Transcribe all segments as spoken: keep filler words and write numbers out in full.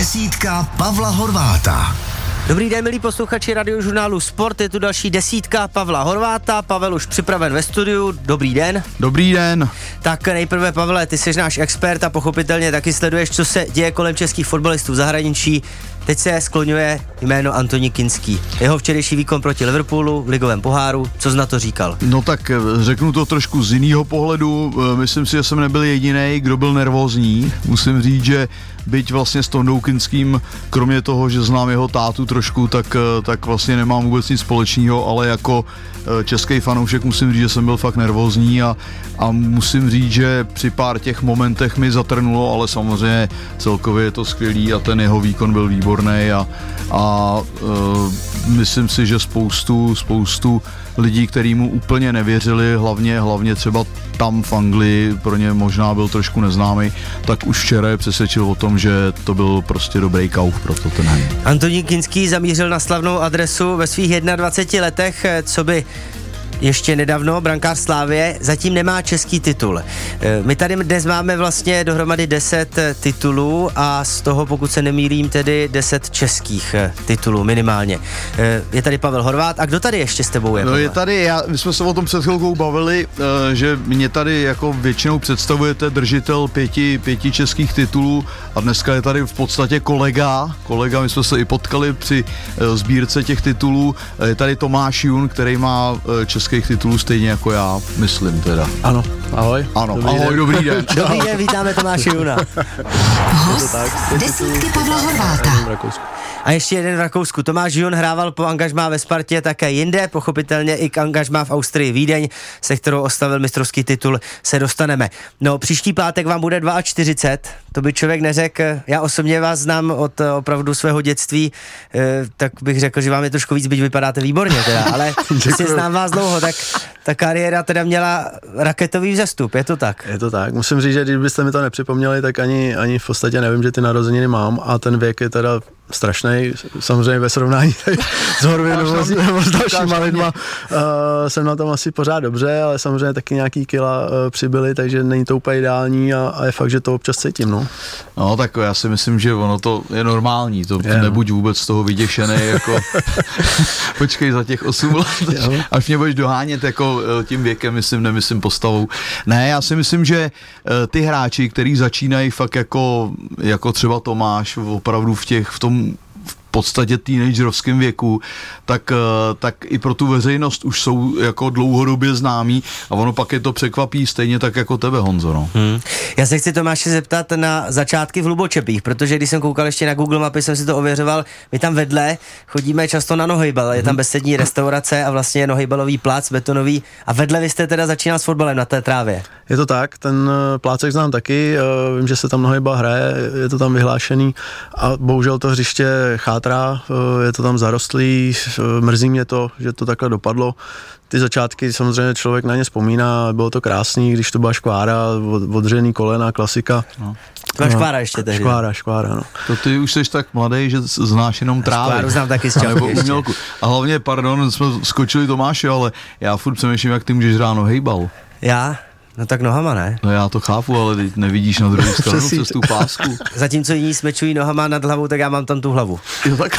Desítka Pavla Horváta. Dobrý den, milí posluchači radiožurnálu Sport, je tu další desítka Pavla Horváta. Pavel už připraven ve studiu, dobrý den. Dobrý den. Tak nejprve, Pavle, ty jsi náš expert a pochopitelně taky sleduješ, co se děje kolem českých fotbalistů v zahraničí. Teď se skloňuje jméno Antonín Kinský. Jeho včerejší výkon proti Liverpoolu v ligovém poháru, co jsi na to říkal? No tak řeknu to trošku z jiného pohledu. Myslím si, že jsem nebyl jedinej, kdo byl nervózní. Musím říct, že byť vlastně s Tondou Kinským, kromě toho, že znám jeho tátu trošku, tak, tak vlastně nemám vůbec nic společného, ale jako český fanoušek musím říct, že jsem byl fakt nervózní a, a musím říct, že při pár těch momentech mi zatrnulo, ale samozřejmě celkově je to skvělý a ten jeho výkon byl výborný a, a uh, myslím si, že spoustu, spoustu lidí, kteří mu úplně nevěřili, hlavně, hlavně třeba tam v Anglii, pro ně možná byl trošku neznámý, tak už včera je přesvědčil o tom, že to byl prostě dobrý kauf pro Tottenham. Antonín Kinský zamířil na slavnou adresu ve svých dvaceti jedné letech, co by ještě nedávno brankář Slavie, zatím nemá český titul. My tady dnes máme vlastně dohromady deset titulů a z toho, pokud se nemýlím, tedy deset českých titulů minimálně. Je tady Pavel Horvát a kdo tady ještě s tebou je? No Pavel? je tady, já, my jsme se o tom před chvilkou bavili, že mě tady jako většinou představujete držitel pěti, pěti českých titulů a dneska je tady v podstatě kolega, kolega, my jsme se i potkali při sbírce těch titulů, je tady Tomáš Jun, který má český českých titulů stejně jako já, myslím teda. Ano, ahoj. Ano, dobrý ahoj, den. dobrý den. Dobrý den, vítáme Tomáše Juna. Host desítky Pavla Horváta. A ještě jeden v Rakousku. Tomáš Jun hrával po angažmá ve Spartě také jinde, pochopitelně i k angažmá v Austrii Vídeň, se kterou oslavil mistrovský titul, se dostaneme. No, příští pátek vám bude čtyřicet dva, to by člověk neřekl. Já osobně vás znám od opravdu svého dětství, tak bych řekl, že vám je trošku víc, byť vypadáte výborně teda, ale si znám vás dlouho, tak ta kariéra teda měla raketový vzestup, je to tak? Je to tak, musím říct, že kdybyste mi to nepřipomněli, tak ani, ani v podstatě nevím, že ty narozeniny mám a ten věk je teda strašnej, samozřejmě ve srovnání s Horvin nebo s dalšíma lidma uh, jsem na tom asi pořád dobře, ale samozřejmě taky nějaký kila uh, přibyly, takže není to úplně ideální a, a je fakt, že to občas cítím, no. No tak já si myslím, že ono to je normální, to je, nebuď vůbec z toho vyděšený, jako počkej za těch osm let, až mě budeš dohánět jako tím věkem, myslím, nemyslím postavou. Ne, já si myslím, že ty hráči, kteří začínají fakt jako, jako třeba Tomáš, opravdu v těch, v tom v podstatě teenagerovském věku, tak, tak i pro tu veřejnost už jsou jako dlouhodobě známí a ono pak je to překvapí stejně tak jako tebe, Honzo. No. Hmm. Já se chci Tomáše zeptat na začátky v Hlubočepích, protože když jsem koukal ještě na Google mapy, jsem si to ověřoval, my tam vedle chodíme často na nohejbal, je tam bezsední restaurace a vlastně nohejbalový plác betonový a vedle vy jste teda začínal s fotbalem na té trávě. Je to tak, ten plácek znám taky, vím, že se tam nohejbal hraje, je to tam vyhlášený a bohužel to hřiště chátrá, je to tam zarostlý, mrzí mě to, že to takhle dopadlo. Ty začátky samozřejmě člověk na ně vzpomíná, bylo to krásný, když to byla škvára, odřený kolena, klasika. No. To byla škvára ještě tehdy. Škvára, škvára, no. To ty už jsi tak mladý, že znáš jenom trávy. Škváru znám taky z čapky ještě. A hlavně, pardon, jsme skočili Tomáše, ale já furt přemýšlím, jak ty můžeš hrát nohejbal. Já? No tak nohama, ne? No já to chápu, ale ty nevidíš na druhou stranu přes tu pásku. Zatímco jiní smečují nohama nad hlavou, tak já mám tam tu hlavu. Jo, tak.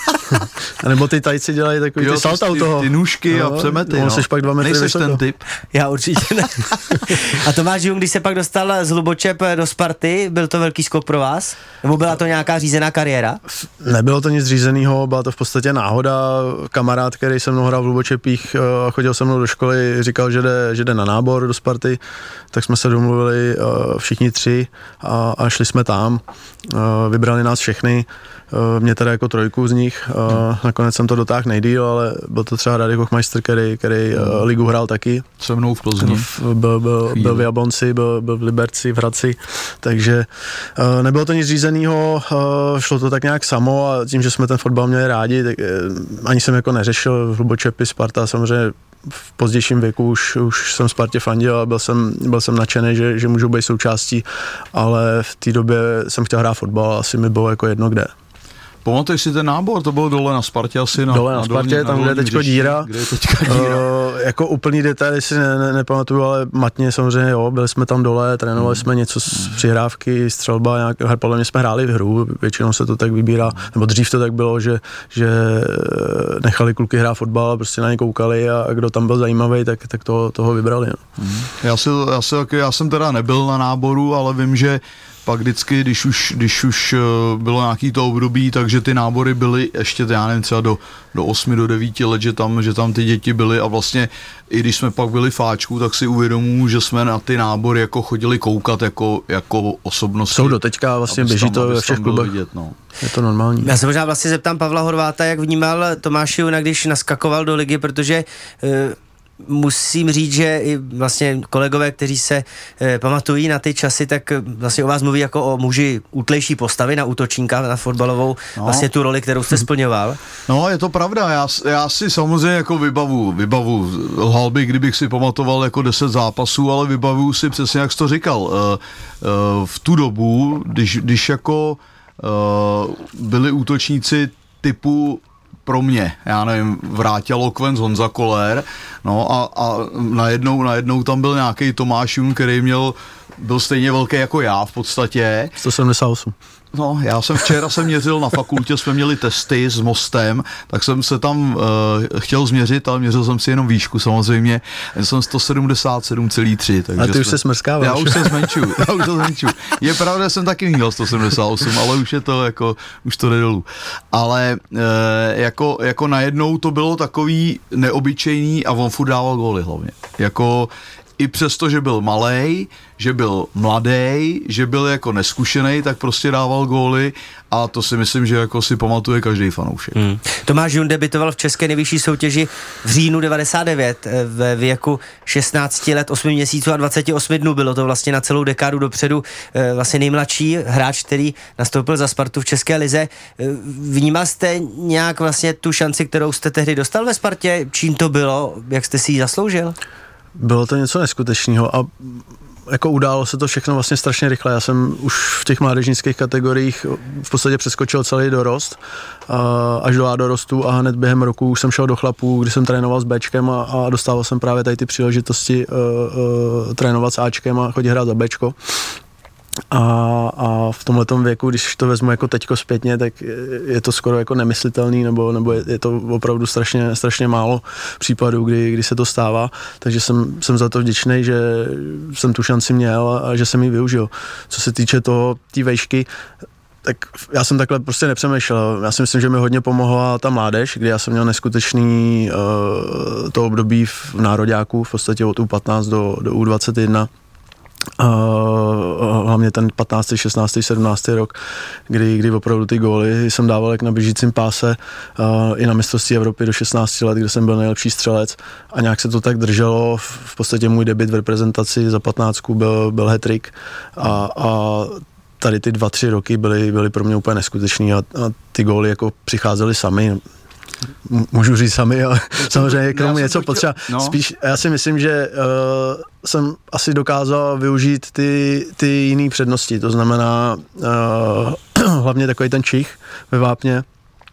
A nebo ty tajci dělají takový jo, ty salta u toho. Ty nůžky no, a přemety. No, no. Pak dva metry nejseš vysoko. ten typ. Já určitě ne. A Tomáš Jung, když se pak dostal z Hlubočep do Sparty, byl to velký skok pro vás? Nebo byla to nějaká řízená kariéra? Nebylo to nic řízenýho, byla to v podstatě náhoda. Kamarád, který se mnou hrál v Hlubočepích a chodil se mnou do školy, říkal, že jde, že jde na nábor do Sparty, tak jsme se domluvili všichni tři a, a šli jsme tam. Vybrali nás všechny. Mě teda jako trojku z nich, hmm. nakonec jsem to dotáhl nejdýl, ale byl to třeba Radek Hochmeister, který, který hmm. ligu hrál taky. Se mnou v Plzni. Byl, byl, byl v Jablonci, byl, byl v Liberci, v Hradci, takže nebylo to nic řízenýho, šlo to tak nějak samo a tím, že jsme ten fotbal měli rádi, tak ani jsem jako neřešil v Hlubočepy, Sparta, samozřejmě v pozdějším věku už, už jsem Spartě fandil a byl jsem, byl jsem nadšený, že, že můžu být součástí, ale v té době jsem chtěl hrát fotbal a asi mi bylo jako jedno kde. Pamatuješ si ten nábor, to bylo dole na Spartě asi. Na, dole na, na Spartě, dolní, tam, na kde je teďko díra. Kde je teďka díra. Uh, jako úplný detaily si ne, ne, nepamatuju, ale matně samozřejmě, jo, byli jsme tam dole, trénovali hmm. jsme něco z přihrávky, střelba, nějak, podle mě jsme hráli v hru, většinou se to tak vybírá, nebo dřív to tak bylo, že, že nechali kluky hrát fotbal, prostě na ně koukali a, a kdo tam byl zajímavý, tak, tak to, toho vybrali. No. Hmm. Já, si, já, si, já jsem teda nebyl na náboru, ale vím, že pak vždycky, když už, když už bylo nějaký to období, takže ty nábory byly ještě, já nevím, třeba do, do osmi, do devíti let, že tam, že tam ty děti byly a vlastně i když jsme pak byli fáčku, tak si uvědomuji, že jsme na ty nábory jako chodili koukat jako, jako osobnosti. Jsou do teďka, vlastně běží to ve všech klubech. Vidět, no. Je to normální. Já se možná vlastně zeptám Pavla Horváta, jak vnímal Tomáše Juna, když naskakoval do ligy, protože e, musím říct, že i vlastně kolegové, kteří se e, pamatují na ty časy, tak vlastně o vás mluví jako o muži útlejší postavy na útočníka, na fotbalovou, no. Vlastně tu roli, kterou jste splňoval. No, je to pravda, já, já si samozřejmě jako vybavu, vybavu, lhal bych, kdybych si pamatoval jako deset zápasů, ale vybavuju si přesně, jak jsi to říkal. E, e, v tu dobu, když, když jako e, byli útočníci typu pro mě, já nevím, Vráťa Lokvenc, Honza Koller, no a, a najednou, najednou tam byl nějaký Tomáš Jun, který měl, byl stejně velký jako já v podstatě. sto sedmdesát osm. No, já jsem včera jsem měřil na fakultě, jsme měli testy s Mostem, tak jsem se tam uh, chtěl změřit, ale měřil jsem si jenom výšku samozřejmě. Já jsem sto sedmdesát sedm celá tři. A ty už jsme, se smrskáváš. Já už se zmenšuju, já už se zmenšuju. Je pravda, že jsem taky měl sto sedmdesát osm, ale už je to jako, už to jde dolů. Ale uh, jako, jako najednou to bylo takový neobyčejný a on furt dával góly hlavně. Jako i přesto, že byl malej, že byl mladý, že byl jako neskušený, tak prostě dával góly a to si myslím, že jako si pamatuje každý fanoušek. Hmm. Tomáš Jun debitoval v české nejvyšší soutěži v říjnu devadesát devět ve věku šestnácti let, osmi měsíců a dvaceti osmi dnů. Bylo to vlastně na celou dekádu dopředu vlastně nejmladší hráč, který nastoupil za Spartu v české lize. Vnímal jste nějak vlastně tu šanci, kterou jste tehdy dostal ve Spartě? Čím to bylo? Jak jste si ji zasloužil? Bylo to něco neskutečného a jako událo se to všechno vlastně strašně rychle. Já jsem už v těch mládežnických kategoriích v podstatě přeskočil celý dorost až do A dorostu a hned během roku už jsem šel do chlapů, kdy jsem trénoval s Bčkem a, a dostával jsem právě tady ty příležitosti uh, uh, trénovat s Ačkem a chodit hrát za Bčko. A, a v tomhletom věku, když to vezmu jako teďko zpětně, tak je to skoro jako nemyslitelný, nebo, nebo je, je to opravdu strašně, strašně málo případů, kdy, kdy se to stává, takže jsem, jsem za to vděčný, že jsem tu šanci měl a, a že jsem ji využil. Co se týče toho, té vejšky, tak já jsem takhle prostě nepřemýšlel. Já si myslím, že mi hodně pomohla ta mládež, kdy já jsem měl neskutečný uh, to období v nároďáku, v podstatě od U patnáct do, do U dvacet jedna. Uh, hlavně ten patnáctý, šestnáctý, sedmnáctý rok, kdy, kdy opravdu ty góly jsem dával jak na běžícím páse uh, i na mistrovství Evropy do šestnácti let, kde jsem byl nejlepší střelec a nějak se to tak drželo. V, v podstatě můj debut v reprezentaci za patnáctku byl, byl hat-trick a, a tady ty dva, tři roky byly, byly pro mě úplně neskutečný a, a ty góly jako přicházely sami. Můžu říct sami, ale samozřejmě k tomu něco potřeba. No. Spíš já si myslím, že uh, jsem asi dokázal využít ty, ty jiné přednosti, to znamená uh, hlavně takový ten čich ve vápně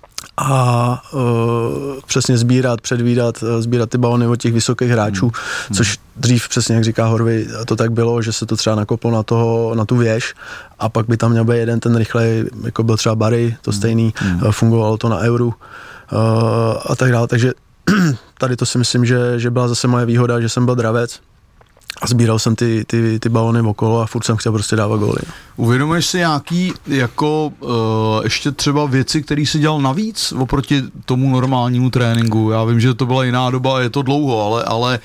a uh, přesně sbírat, předvídat, sbírat ty balony od těch vysokých hráčů, hmm. což dřív přesně, jak říká Horvy, to tak bylo, že se to třeba nakoplo na, toho, na tu věž a pak by tam měl být jeden ten rychlej, jako byl třeba Barry, to stejný, hmm. uh, fungovalo to na Euru. Uh, a tak dále, takže tady to si myslím, že, že byla zase moje výhoda, že jsem byl dravec a sbíral jsem ty, ty, ty balony okolo a furt jsem chtěl prostě dávat góly. Uvědomuješ si nějaký jako uh, ještě třeba věci, které jsi dělal navíc oproti tomu normálnímu tréninku? Já vím, že to byla jiná doba a je to dlouho, ale, ale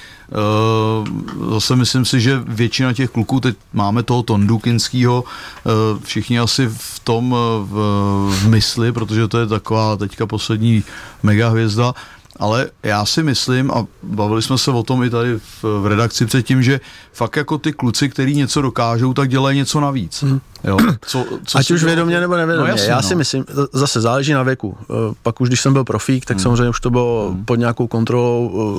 uh, zase myslím si, že většina těch kluků, teď máme toho Tondu Kinskýho, uh, všichni asi v tom uh, v, v mysli, protože to je taková teďka poslední mega hvězda, ale já si myslím, a bavili jsme se o tom i tady v, v redakci předtím, že fakt jako ty kluci, který něco dokážou, tak dělají něco navíc. Hmm. Jo? Co, co Ať už vědomě nebo nevědomě. No jasně, já no. si myslím, zase záleží na věku. Pak už když jsem byl profík, tak hmm. samozřejmě už to bylo hmm. pod nějakou kontrolou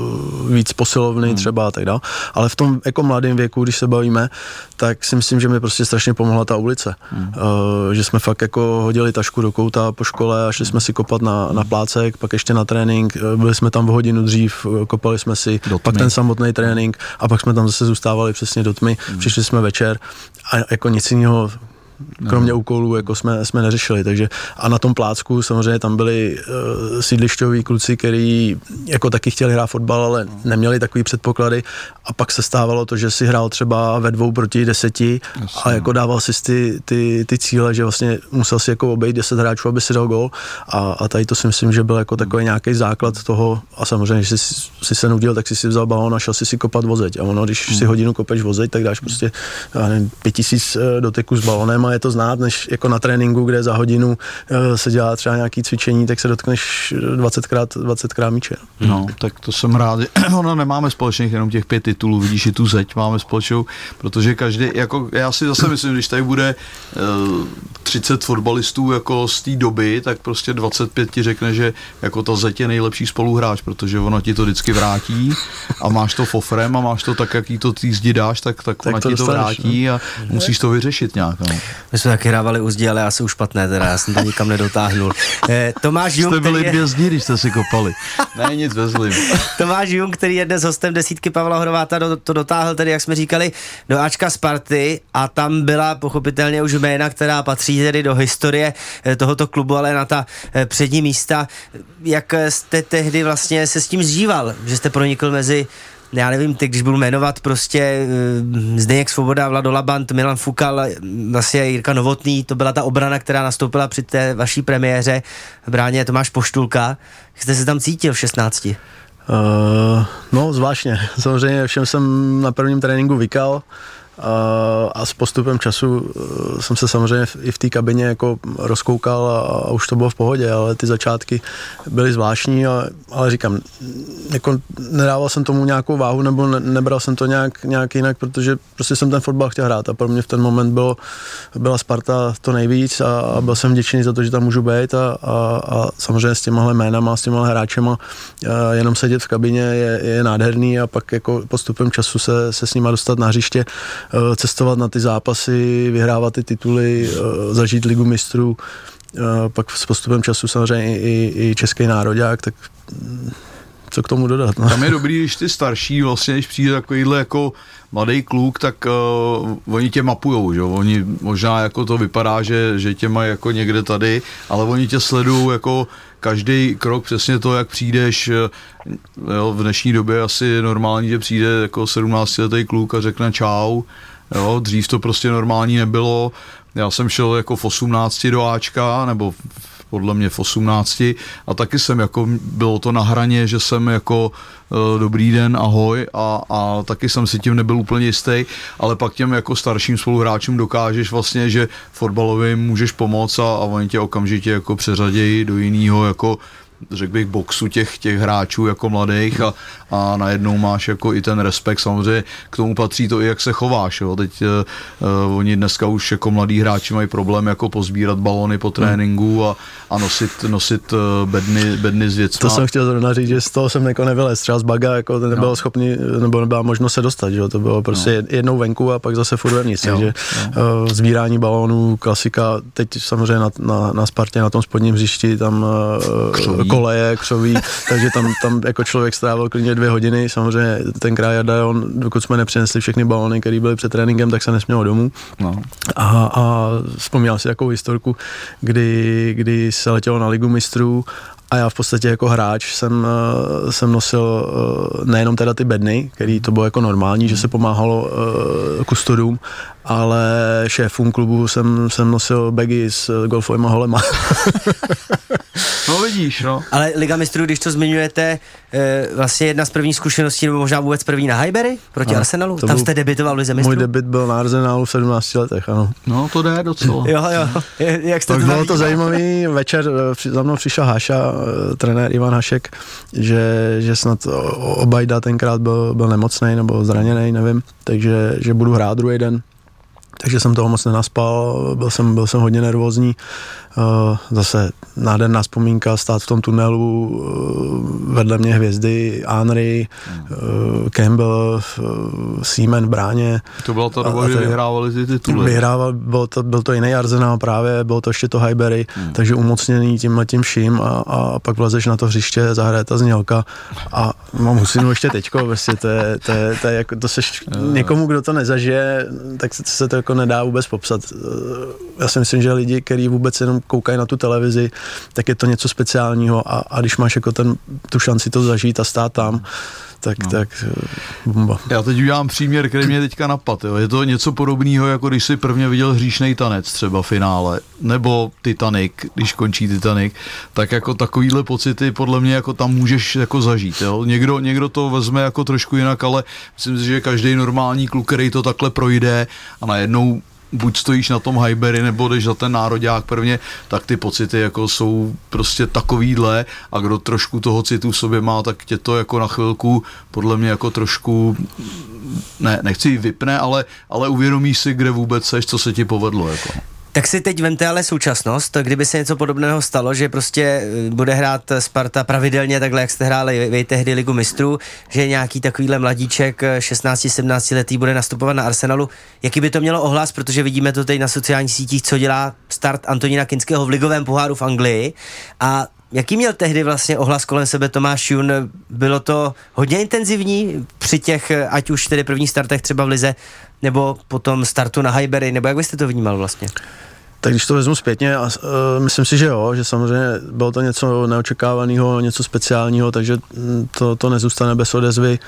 víc posilovny hmm. třeba a tak dále. Ale v tom jako mladém věku, když se bavíme, tak si myslím, že mi prostě strašně pomohla ta ulice. Hmm. Že jsme fakt jako hodili tašku do kouta po škole a šli jsme si kopat na, na plácek, pak ještě na trénink, byli jsme tam v hodinu dřív, kopali jsme si, pak ten samotný trénink a pak jsme tam zase zůstávali přesně do tmy, hmm. přišli jsme večer a jako nic jiného kromě no. úkolů jako jsme, jsme neřešili, takže a na tom plácku samozřejmě tam byli uh, sídlišťoví kluci, kteří jako taky chtěli hrát fotbal, ale neměli takový předpoklady a pak se stávalo to, že si hrál třeba ve dvou proti deseti Jasně. a jako dával si ty, ty, ty cíle, že vlastně musel si jako obejít deset hráčů, aby si dal gól a, a tady to si myslím, že byl jako takový nějaký základ toho a samozřejmě, když jsi, si se nudil, tak si si vzal balón a šel si si kopat vozeď a ono, když hmm. si hodinu kopeš vozeď, tak dáš prostě nevím, pět tisíc doteků s balónem a je to znát, než jako na tréninku, kde za hodinu uh, se dělá třeba nějaký cvičení, tak se dotkneš dvacetkrát, dvacetkrát míče. No, tak to jsem rád. Ono nemáme společných jenom těch pět titulů, vidíš i tu zeď, máme společnou, protože každý, jako já si zase myslím, když tady bude uh, třicet fotbalistů jako z té doby, tak prostě dvacet pět ti řekne, že jako ta zeď je nejlepší spoluhráč, protože ono ti to vždycky vrátí a máš to fofrem a máš to tak, jaký to ty zdi dáš, tak, tak, tak ona to ti to vrátí no. a musíš to vyřešit nějak. No. My jsme taky hrávali u zdi, ale já jsem už špatné, teda já jsem to nikam nedotáhnul. Eh, Tomáš Jung, jste byli je... dvě zdi, když jste si kopali. Ne, nic vezlim. Tomáš Jung, který je dnes hostem desítky Pavla Horváta, do, to dotáhl tedy, jak jsme říkali, do Ačka Sparty a tam byla pochopitelně už jména, která patří tedy do historie tohoto klubu, ale na ta přední místa. Jak jste tehdy vlastně se s tím zžíval, že jste pronikl mezi já nevím, teď když budu jmenovat prostě uh, Zdeněk Svoboda, Vlado Labant, Milan Fukal, vlastně Jirka Novotný, to byla ta obrana, která nastoupila při té vaší premiéře v bráně Tomáš Poštulka. Jak jste se tam cítil v šestnácti? Uh, no, zvláštně. Samozřejmě všem jsem na prvním tréninku vykal, a s postupem času jsem se samozřejmě i v té kabině jako rozkoukal a, a už to bylo v pohodě, ale ty začátky byly zvláštní, ale, ale říkám, jako nedával jsem tomu nějakou váhu nebo ne, nebral jsem to nějak, nějak jinak, protože prostě jsem ten fotbal chtěl hrát a pro mě v ten moment bylo, byla Sparta to nejvíc a, a byl jsem vděčný za to, že tam můžu být a, a, a samozřejmě s těmahle jménama, s těmahle hráčema jenom sedět v kabině je, je nádherný a pak jako postupem času se, se s nima dostat na hřiště, cestovat na ty zápasy, vyhrávat ty tituly, zažít ligu mistrů, pak s postupem času samozřejmě i, i český nároďák, tak co k tomu dodat? No? Tam je dobrý, když ty starší, vlastně, když přijde takovýhle jako mladý kluk, tak uh, oni tě mapujou, že? Oni možná jako to vypadá, že, že tě mají jako někde tady, ale oni tě sledují jako každý krok, přesně to, jak přijdeš, jo, v dnešní době asi normální, že přijde jako sedmnáctiletý kluk a řekne čau, jo, dřív to prostě normální nebylo, já jsem šel jako v osmnácti do Ačka, nebo podle mě v osmnácti a taky jsem jako, bylo to na hraně, že jsem jako uh, dobrý den, ahoj a, a taky jsem si tím nebyl úplně jistý, ale pak těm jako starším spoluhráčům dokážeš vlastně, že fotbalovým můžeš pomoct a, a oni tě okamžitě jako přeřadějí do jiného jako řekl bych boxu těch, těch hráčů jako mladých a, a najednou máš jako i ten respekt, samozřejmě k tomu patří to i jak se chováš, jo. Teď uh, oni dneska už jako mladí hráči mají problém jako pozbírat balony po tréninku a, a nosit, nosit uh, bedny, bedny s věcma. To jsem chtěl zrovna říct, že z toho jsem jako nevylez, třeba z baga jako ten nebyl no. schopný, nebo nebyla možnost se dostat, že jo, to bylo prostě no. jednou venku a pak zase furt vevnitř, takže uh, sbírání balónů, klasika, teď samozřejmě na, na, na Spartě, na tom spodním hřišti, tam uh, koleje, křoví, takže tam, tam jako člověk strávil klidně dvě hodiny, samozřejmě tenkrát Jarda, on, dokud jsme nepřinesli všechny balony, které byly před tréninkem, tak se nesmělo domů. No. A, a vzpomínal si takovou historku, kdy, kdy se letělo na ligu mistrů a já v podstatě jako hráč jsem, jsem nosil nejenom teda ty bedny, který to bylo jako normální, že se pomáhalo kustodům, ale šéfům klubu jsem, jsem nosil bagy s golfovýma holema. No vidíš, no. Ale Liga mistrů, když to zmiňujete, e, vlastně jedna z prvních zkušeností, nebo možná vůbec první na Highbury proti no, Arsenalu? Tam jste debitoval v Lize mistrů? Můj debut byl na Arsenalu v sedmnácti letech, ano. No to jde docela. Jo, jo. Jak jste tak to bylo tam to zajímavý, večer za mnou přišel Haša, trenér Ivan Hašek, že, že snad Obajda tenkrát byl, byl nemocnej nebo zraněný, nevím, takže že budu hrát druhý den. Takže jsem toho moc nenaspal, byl jsem, byl jsem hodně nervózní. Zase nádherná vzpomínka, stát v tom tunelu, vedle mě hvězdy, Henry, hmm. Campbell, Seaman v bráně. To byla ta doba, že vyhrávali ty tituly. Vyhrával, byl to, byl to jiný Arsenal právě, bylo to ještě to Highbury, hmm. takže umocněný tímhle tím vším a, a pak vlezeš na to hřiště, zahraje ta znělka a mám husinu ještě teďko, vlastně to je, to je, to je jako, to seš někomu, kdo to nezažije, tak se, se to jako nedá vůbec popsat. Já si myslím, že lidi, kteří vůbec jenom koukají na tu televizi, tak je to něco speciálního a, a když máš jako ten, tu šanci to zažít a stát tam, tak, no. tak bomba. Já teď udělám příměr, který mě teďka napadl. Jo. Je to něco podobného, jako když jsi prvně viděl Hříšnej tanec třeba v finále, nebo Titanic, když končí Titanic, tak jako takovýhle pocity podle mě jako tam můžeš jako zažít. Jo. Někdo, někdo to vezme jako trošku jinak, ale myslím si, že každý normální kluk, který to takhle projde a najednou buď stojíš na tom Highbury, nebo jdeš za ten nároďák prvně, tak ty pocity jako jsou prostě takovýhle a kdo trošku toho citu v sobě má, tak tě to jako na chvilku podle mě jako trošku, ne, nechci vypne, ale, ale uvědomíš si, kde vůbec seš, co se ti povedlo. Jako. Tak si teď vemte ale současnost, kdyby se něco podobného stalo, že prostě bude hrát Sparta pravidelně takhle, jak jste hráli vy tehdy Ligu mistrů, že nějaký takovýhle mladíček šestnáct sedmnáct letý bude nastupovat na Arsenalu, jaký by to mělo ohlas, protože vidíme to teď na sociálních sítích, co dělá start Antonína Kinského v ligovém poháru v Anglii a jaký měl tehdy vlastně ohlas kolem sebe Tomáš Jun? Bylo to hodně intenzivní při těch, ať už tedy prvních startech třeba v lize, nebo potom startu na Highbury, nebo jak byste to vnímal vlastně? Tak když to vezmu zpětně, a, uh, myslím si, že jo, že samozřejmě bylo to něco neočekávaného, něco speciálního, takže to, to nezůstane bez odezvy.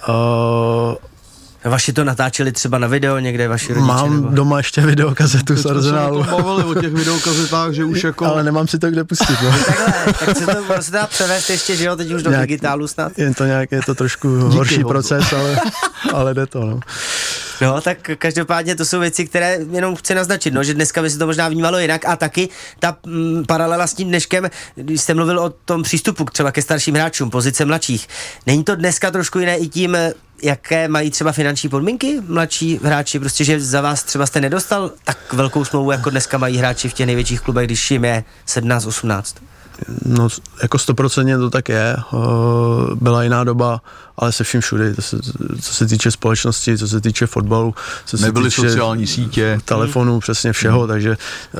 Uh, Vaši to natáčeli třeba na video někde, vaši rodiče? Mám nebo? Doma ještě videokazetu z Arsenalu. Teď jsme se bavili o těch videokazetách, že už jako... Ale nemám si to kde pustit, no. Takhle, tak se to se dá převést ještě, že jo, teď už do nějak, digitálu snad? Je to nějak, je to trošku Díky, horší proces, ale, ale jde to, no. No, tak každopádně to jsou věci, které jenom chci naznačit, no, že dneska by se to možná vnímalo jinak a taky ta mm, paralela s tím dneškem, když jste mluvil o tom přístupu třeba ke starším hráčům, pozice mladších, není to dneska trošku jiné i tím, jaké mají třeba finanční podmínky mladší hráči, prostě, že za vás třeba jste nedostal tak velkou smlouvu, jako dneska mají hráči v těch největších klubech, když jim je sedmnáct osmnáct? No, jako stoprocentně to tak je. Byla jiná doba, ale se vším všude, to se, co se týče společnosti, co se týče fotbalu, co se nebyly týče sociální sítě, telefonů, přesně všeho, hmm. takže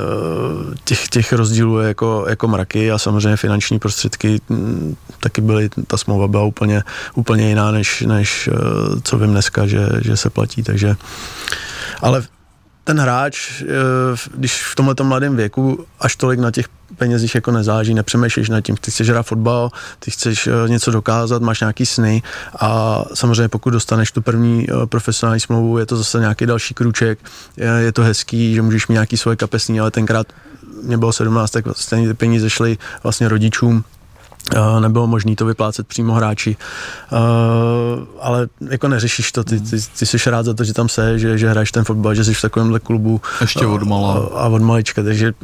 těch, těch rozdílů je jako, jako mraky a samozřejmě finanční prostředky taky byly, ta smlouva byla úplně, úplně jiná, než, než co vím dneska, že, že se platí, takže ale ten hráč, když v tomhletom mladém věku až tolik na těch penězích jako nezáleží, nepřemýšlíš nad tím, ty chceš hrát fotbal, ty chceš něco dokázat, máš nějaký sny a samozřejmě pokud dostaneš tu první profesionální smlouvu, je to zase nějaký další krůček, je to hezký, že můžeš mít nějaký svoje kapesní, ale tenkrát mě bylo sedmnáct, tak stejně ty peníze šly vlastně rodičům, Uh, nebylo možné to vyplácet přímo hráči, uh, ale jako neřešíš to, ty, ty, ty jsi rád za to, že tam se, že, že hraješ ten fotbal, že jsi v takovémhle klubu. Ještě od mala. Uh, a od malička, takže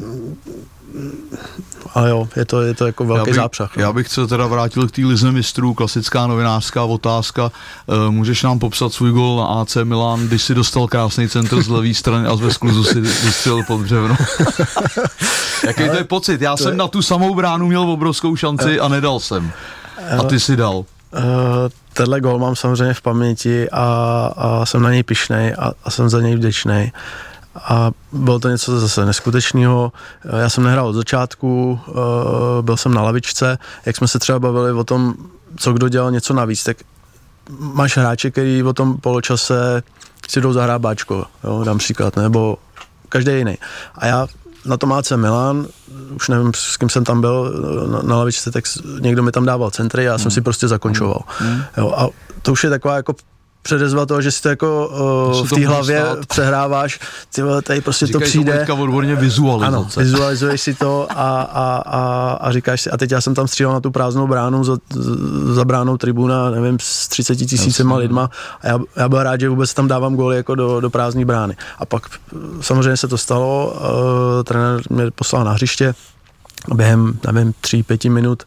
ale jo, je to, je to jako velký já bych, zápřah. Já bych se teda vrátil k té lize mistrů, klasická novinářská otázka. E, můžeš nám popsat svůj gol na A C Milan, když si dostal krásný centr z levé strany a z skluzu si vystřelil pod břevno. Jaký ale to je pocit? Já jsem je... na tu samou bránu měl obrovskou šanci a nedal jsem. A ty si dal. Uh, tenhle gol mám samozřejmě v paměti a, a jsem na něj pyšnej a, a jsem za něj vděčnej. A bylo to něco zase neskutečného. Já jsem nehrál od začátku, byl jsem na lavičce. Jak jsme se třeba bavili o tom, co kdo dělal něco navíc, tak máš hráče, který o tom poločase si jdou zahrát báčko, jo, dám příklad, nebo každý jiný. A já na tom A C Milan, už nevím, s kým jsem tam byl na, na lavičce, tak někdo mi tam dával centry a já jsem hmm. si prostě zakončoval. Hmm. Jo, a to už je taková jako předezva toho, že si to jako uh, v té hlavě stát. Přehráváš, ty vole, tady prostě říkají to přijde. Říkají odborně vizualizace. Ano, vizualizuješ si to a, a, a, a říkáš si, a teď já jsem tam střílel na tu prázdnou bránu, za, za bránou tribuna, nevím, s třiceti tisícema lidma a já, já byl rád, že vůbec tam dávám góly jako do, do prázdné brány. A pak samozřejmě se to stalo, uh, trenér mě poslal na hřiště, během, nevím, tři, pěti minut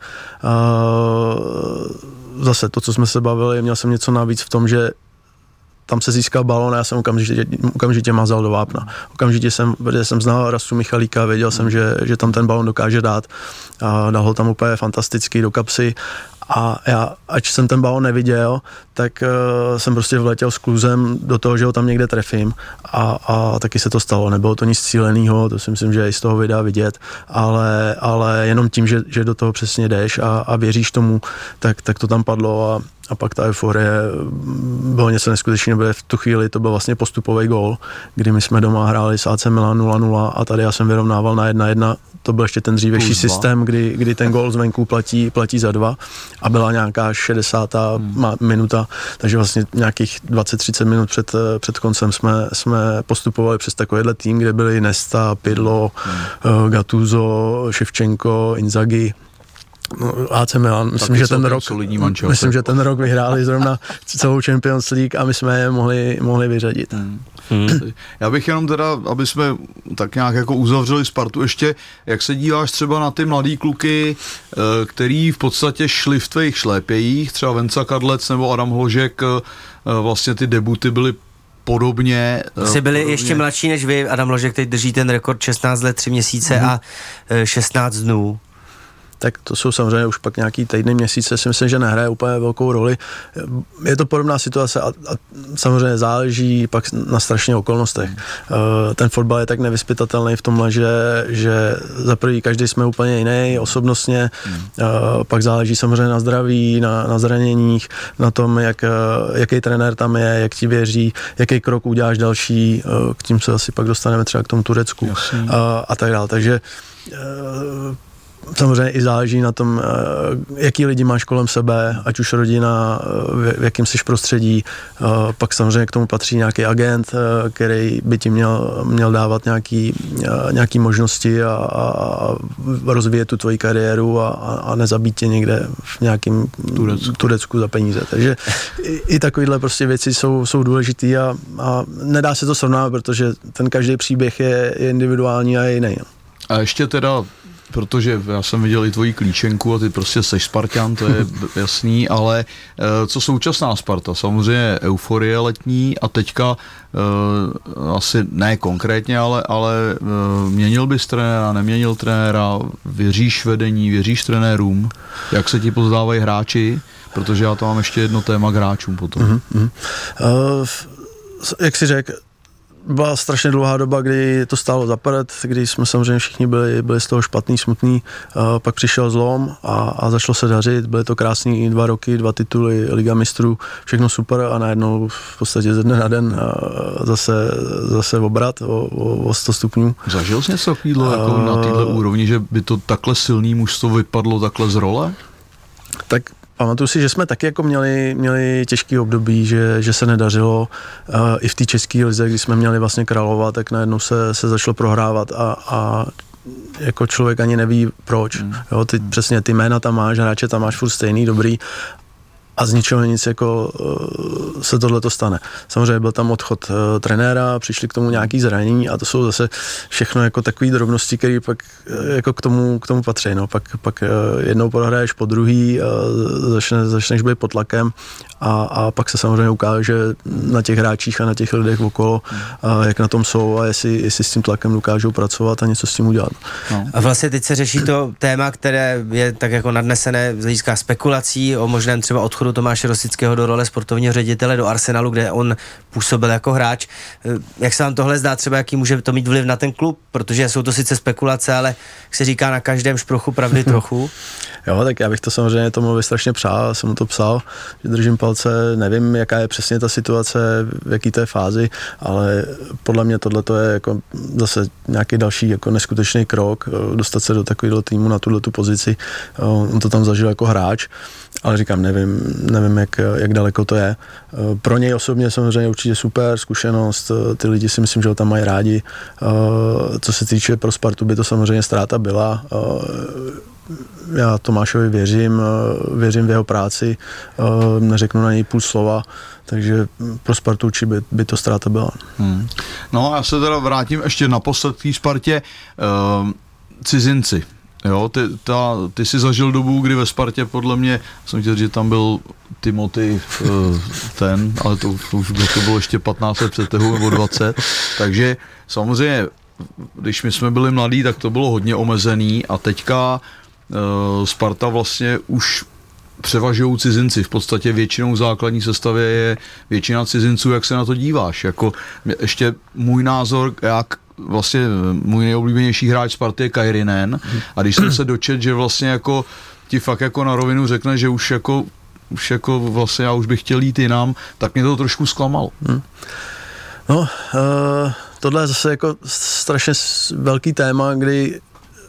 uh, zase to, co jsme se bavili, měl jsem něco navíc v tom, že tam se získal balón a já jsem okamžitě, okamžitě mazal do vápna. Okamžitě jsem, protože jsem znal Rastu Michalíka, věděl jsem, že, že tam ten balón dokáže dát. A dal ho tam úplně fantasticky do kapsy. A já, ač jsem ten balón neviděl, tak uh, jsem prostě vletěl s kluzem do toho, že ho tam někde trefím a, a taky se to stalo. Nebylo to nic cílenýho, to si myslím, že je i z toho videa vidět, ale, ale jenom tím, že, že do toho přesně jdeš a, a věříš tomu, tak, tak to tam padlo a, a pak ta euforie bylo něco neskutečného, protože v tu chvíli to byl vlastně postupový gól, kdy my jsme doma hráli s A C Milan nula nula a tady já jsem vyrovnával na jedna jedna. To byl ještě ten dřívější systém, kdy, kdy ten gól zvenku platí, platí za dva a byla nějaká šedesátá Hmm. minuta, takže vlastně nějakých dvacet třicet minut před, před koncem jsme, jsme postupovali přes takovýhle tým, kde byli Nesta, Pirlo, hmm. Gattuso, Ševčenko, Inzaghi. No, A C Milan, myslím, že ten rok, myslím, že ten rok vyhráli zrovna celou Champions League a my jsme je mohli, mohli vyřadit. Hmm. Hmm. Já bych jenom teda, aby jsme tak nějak jako uzavřeli Spartu ještě, jak se díváš třeba na ty mladý kluky, který v podstatě šli v tvých šlépějích, třeba Venca Kadlec nebo Adam Hložek, vlastně ty debuty byly podobně. Jsi byli podobně. Ještě mladší než vy, Adam Hložek teď drží ten rekord šestnáct let, tři měsíce hmm. a šestnáct dnů. Tak to jsou samozřejmě už pak nějaký týdny, měsíce, si myslím, že nehraje úplně velkou roli. Je to podobná situace a, a samozřejmě záleží pak na strašně okolnostech. Mm. Ten fotbal je tak nevyzpytatelný v tomhle, že, že za prvý každý jsme úplně jiný osobnostně, mm. pak záleží samozřejmě na zdraví, na, na zraněních, na tom, jak, jaký trenér tam je, jak ti věří, jaký krok uděláš další, k tím se asi pak dostaneme třeba k tomu Turecku a, a tak dále. Takže samozřejmě i záleží na tom, jaký lidi máš kolem sebe, ať už rodina, v jakém jsi prostředí, pak samozřejmě k tomu patří nějaký agent, který by ti měl, měl dávat nějaký, nějaký možnosti a, a rozvíjet tu tvoji kariéru a, a nezabít tě někde v nějakém Turecku, Turecku za peníze. Takže i, i takovýhle prostě věci jsou, jsou důležitý a, a nedá se to srovnávat, protože ten každý příběh je, je individuální a je jiný. A ještě teda, protože já jsem viděl i tvoji klíčenku a ty prostě seš Spartan, to je jasný, ale co současná Sparta? Samozřejmě euforie letní a teďka uh, asi ne konkrétně, ale, ale uh, měnil bys trenéra, neměnil trenéra, věříš vedení, věříš trenérům, jak se ti pozdávají hráči, protože já tam mám ještě jedno téma k hráčům potom. Uh-huh. Uh, jak jsi řekl, byla strašně dlouhá doba, kdy to stálo zapadat, kdy jsme samozřejmě všichni byli, byli z toho špatný, smutný, uh, pak přišel zlom a, a začalo se dařit, byly to krásný dva roky, dva tituly, Liga mistrů, všechno super a najednou v podstatě ze dne na den uh, zase, zase obrat o, o, o sto stupňů. Zažil jsi něco takovýhle jako uh, na této úrovni, že by to takhle silný mužstvo vypadlo takhle z role? Tak pamatuju si, že jsme taky jako měli, měli těžký období, že, že se nedařilo uh, i v té české lize, když jsme měli vlastně Králova, tak najednou se, se začalo prohrávat a, a jako člověk ani neví proč. Mm. Jo, ty, přesně ty jména tam máš, hráče tam máš furt stejný, dobrý a z ničeho nic jako uh, se tohle to stane. Samozřejmě byl tam odchod uh, trenéra, přišli k tomu nějaký zranění a to jsou zase všechno jako takové drobnosti, které pak uh, jako k tomu, k tomu patří. No. Pak, pak uh, jednou prohraješ, po druhý, uh, začne, začneš být pod tlakem a, a pak se samozřejmě ukáže na těch hráčích a na těch lidech okolo, uh, jak na tom jsou a jestli, jestli s tím tlakem dokážou pracovat a něco s tím udělat. No. A vlastně teď se řeší to téma, které je tak jako nadnesené z hlediska spekulací o možném třeba odchodu Tomáše Rosického do role sportovního ředitele do Arsenalu, kde on působil jako hráč. Jak se vám tohle zdá třeba, jaký může to mít vliv na ten klub? Protože jsou to sice spekulace, ale jak se říká, na každém šprochu pravdy trochu. Jo, tak já bych to samozřejmě tomu strašně přál, jsem mu to psal, že držím palce, nevím, jaká je přesně ta situace, v jaký to je fázi, ale podle mě tohle to je jako zase nějaký další jako neskutečný krok, dostat se do takového týmu na tuhle tu pozici. On to tam zažil jako hráč, ale říkám, nevím, nevím, jak, jak daleko to je. Pro něj osobně samozřejmě určitě super zkušenost, ty lidi si myslím, že ho tam mají rádi. Co se týče pro Spartu, by to samozřejmě ztráta byla. Já Tomášovi věřím, věřím v jeho práci, neřeknu na něj půl slova, takže pro Spartu určitě by, by to ztráta byla. Hmm. No a já se teda vrátím ještě naposled k té Spartě. Uh, cizinci. Jo, ty, ta, ty jsi zažil dobu, kdy ve Spartě podle mě, jsem chtěl říct, že tam byl Timothy uh, ten, ale to, to už by to bylo ještě patnáct let před tehou nebo dvacet, takže samozřejmě, když my jsme byli mladí, tak to bylo hodně omezený a teďka uh, Sparta vlastně už převažují cizinci, v podstatě většinou základní sestavě je většina cizinců, jak se na to díváš, jako ještě můj názor, jak vlastně můj nejoblíbenější hráč Sparty je Kairinen a když jsem se dočet, že vlastně jako ti fakt jako na rovinu řekne, že už jako, už jako vlastně já už bych chtěl jít jinam, tak mě to trošku zklamalo. Hmm. No, uh, tohle je zase jako strašně velký téma, kdy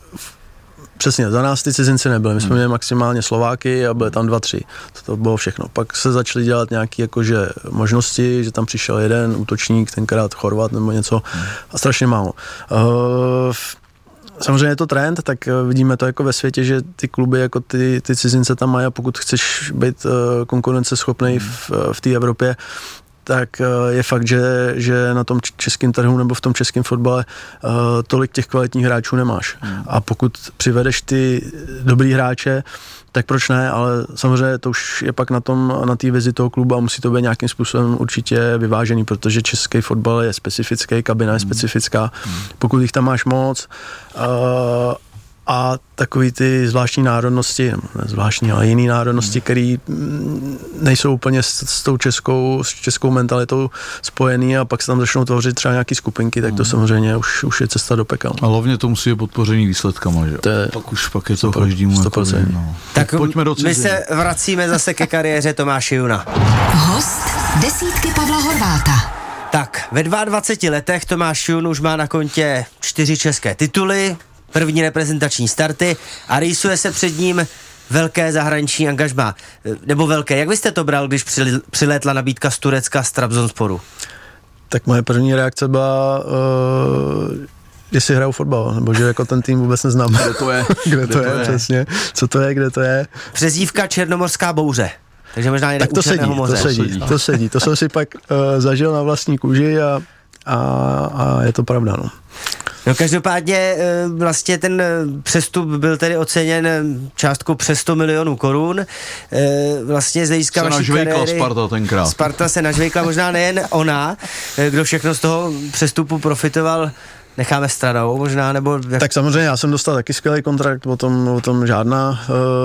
přesně, za nás ty cizinci nebyly. My jsme měli maximálně Slováky a byly tam dva, tři. To bylo všechno. Pak se začaly dělat nějaké jakože možnosti, že tam přišel jeden útočník, tenkrát Chorvat nebo něco a strašně málo. Uh, samozřejmě je to trend, tak vidíme to jako ve světě, že ty kluby jako ty, ty cizince tam mají a pokud chceš být uh, konkurenceschopný v, v té Evropě, tak je fakt, že, že na tom českém trhu nebo v tom českém fotbale uh, tolik těch kvalitních hráčů nemáš. Hmm. A pokud přivedeš ty dobrý hráče, tak proč ne, ale samozřejmě to už je pak na tom, na té vizi toho klubu a musí to být nějakým způsobem určitě vyvážený, protože český fotbal je specifický, kabina je hmm. specifická. Hmm. Pokud jich tam máš moc, uh, a takový ty zvláštní národnosti, ne zvláštní, ale jiný národnosti, který nejsou úplně s, s tou českou, s českou mentalitou spojený a pak se tam začnou tvořit třeba nějaký skupinky, tak to samozřejmě už, už je cesta do pekel. A hlavně to musí být podpořený výsledkama, že? Je, pak už pak je to každému. Jako, no. Tak pojďme do my se vracíme zase ke kariéře Tomáše Juna. Host desítky Pavla Horváta. Tak, ve dvaceti dvou letech Tomáš Jun už má na kontě čtyři české tituly, první reprezentační starty a rýsuje se před ním velké zahraniční angažmá. Nebo velké. Jak byste to bral, když přilétla nabídka z Turecka z Trabzonsporu? Tak moje první reakce byla, uh, jestli hraju fotbal, nebo že jako ten tým vůbec neznám. Kde to je? kde, kde to, to je, je, přesně. Co to je, kde to je. Přezdívka Černomorská bouře. Takže možná někde u Černého moře. To sedí, to sedí. To jsem si pak uh, zažil na vlastní kůži a, a, a je to pravda, no. No každopádně vlastně ten přestup byl tedy oceněn částkou přes sto milionů korun. Vlastně z hlediska vaší kariéry Sparta tenkrát. Sparta se nažvejkla, možná nejen ona, kdo všechno z toho přestupu profitoval, necháme stranou možná, nebo... Jak... Tak samozřejmě já jsem dostal taky skvělý kontrakt, o tom, o tom žádná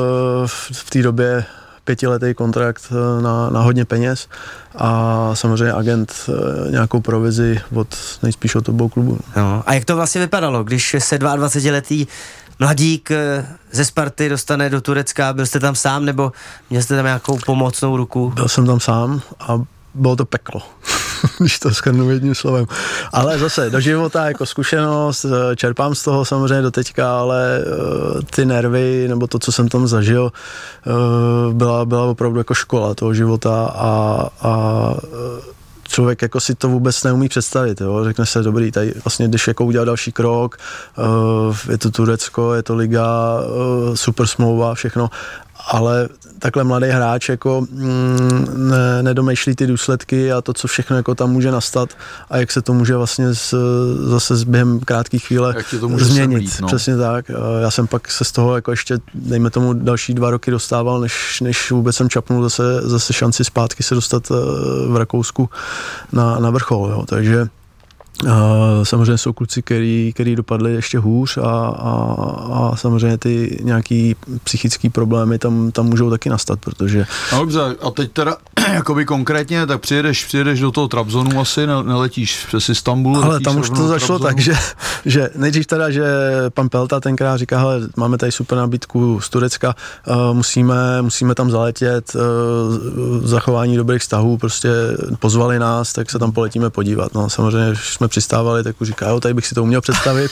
v té době pětiletý kontrakt na, na hodně peněz a samozřejmě agent nějakou provizi od nejspíš od obou klubů. No, a jak to vlastně vypadalo, když se dvacetiletý mladík ze Sparty dostane do Turecka, byl jste tam sám nebo měl jste tam nějakou pomocnou ruku? Byl jsem tam sám a bylo to peklo, když to shrnu jedním slovem. Ale zase do života jako zkušenost, čerpám z toho samozřejmě do teďka, ale uh, ty nervy nebo to, co jsem tam zažil, uh, byla, byla opravdu jako škola toho života a, a člověk jako si to vůbec neumí představit, jo? Řekne se, dobrý, tady vlastně, když jako udělal další krok, uh, je to Turecko, je to liga, uh, super smlouva, všechno, ale takhle mladý hráč jako mm, ne, nedomýšlí ty důsledky a to, co všechno jako tam může nastat a jak se to může vlastně z, zase z během krátkých chvíle změnit. Semlít, no. Přesně tak. Já jsem pak se z toho jako ještě, dejme tomu, další dva roky dostával, než, než vůbec jsem čapnul zase, zase šanci zpátky se dostat v Rakousku na, na vrchol. Jo. Takže Uh, samozřejmě jsou kluci, který, který dopadli ještě hůř a, a, a samozřejmě ty nějaký psychický problémy tam, tam můžou taky nastat, protože... No dobře, a teď teda jakoby konkrétně, tak přijedeš, přijedeš do toho Trabzonu asi, ne, neletíš přes Istanbul. Ale tam už to zašlo tak, že, že nejdřív teda, že pan Pelta tenkrát říká, hele, máme tady super nabídku z Turecka, uh, musíme, musíme tam zaletět, uh, zachování dobrých vztahů, prostě pozvali nás, tak se tam poletíme podívat. No samozřejmě jsme jsme přistávali, tak už říká, jo, tady bych si to uměl představit.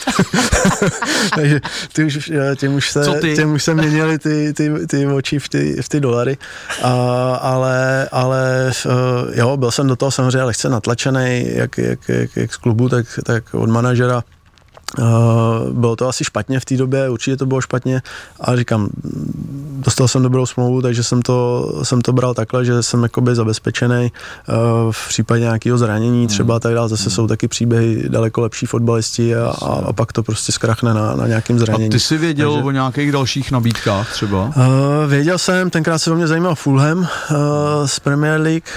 Takže ty už, těm už se, těm už se měnili ty, ty, ty oči v ty, v ty dolary, a, ale, ale jo, byl jsem do toho samozřejmě lehce natlačený, jak, jak, jak, jak z klubu, tak, tak od manažera. Uh, bylo to asi špatně v té době, určitě to bylo špatně, ale říkám, dostal jsem dobrou smlouvu, takže jsem to, jsem to bral takhle, že jsem jakoby zabezpečený uh, v případě nějakého zranění třeba tak dále, zase jsou taky příběhy daleko lepší fotbalisti a, a, a pak to prostě zkrachne na, na nějakým zranění. A ty jsi věděl takže, o nějakých dalších nabídkách třeba? Uh, věděl jsem, tenkrát se o mě zajímal Fulham uh, z Premier League,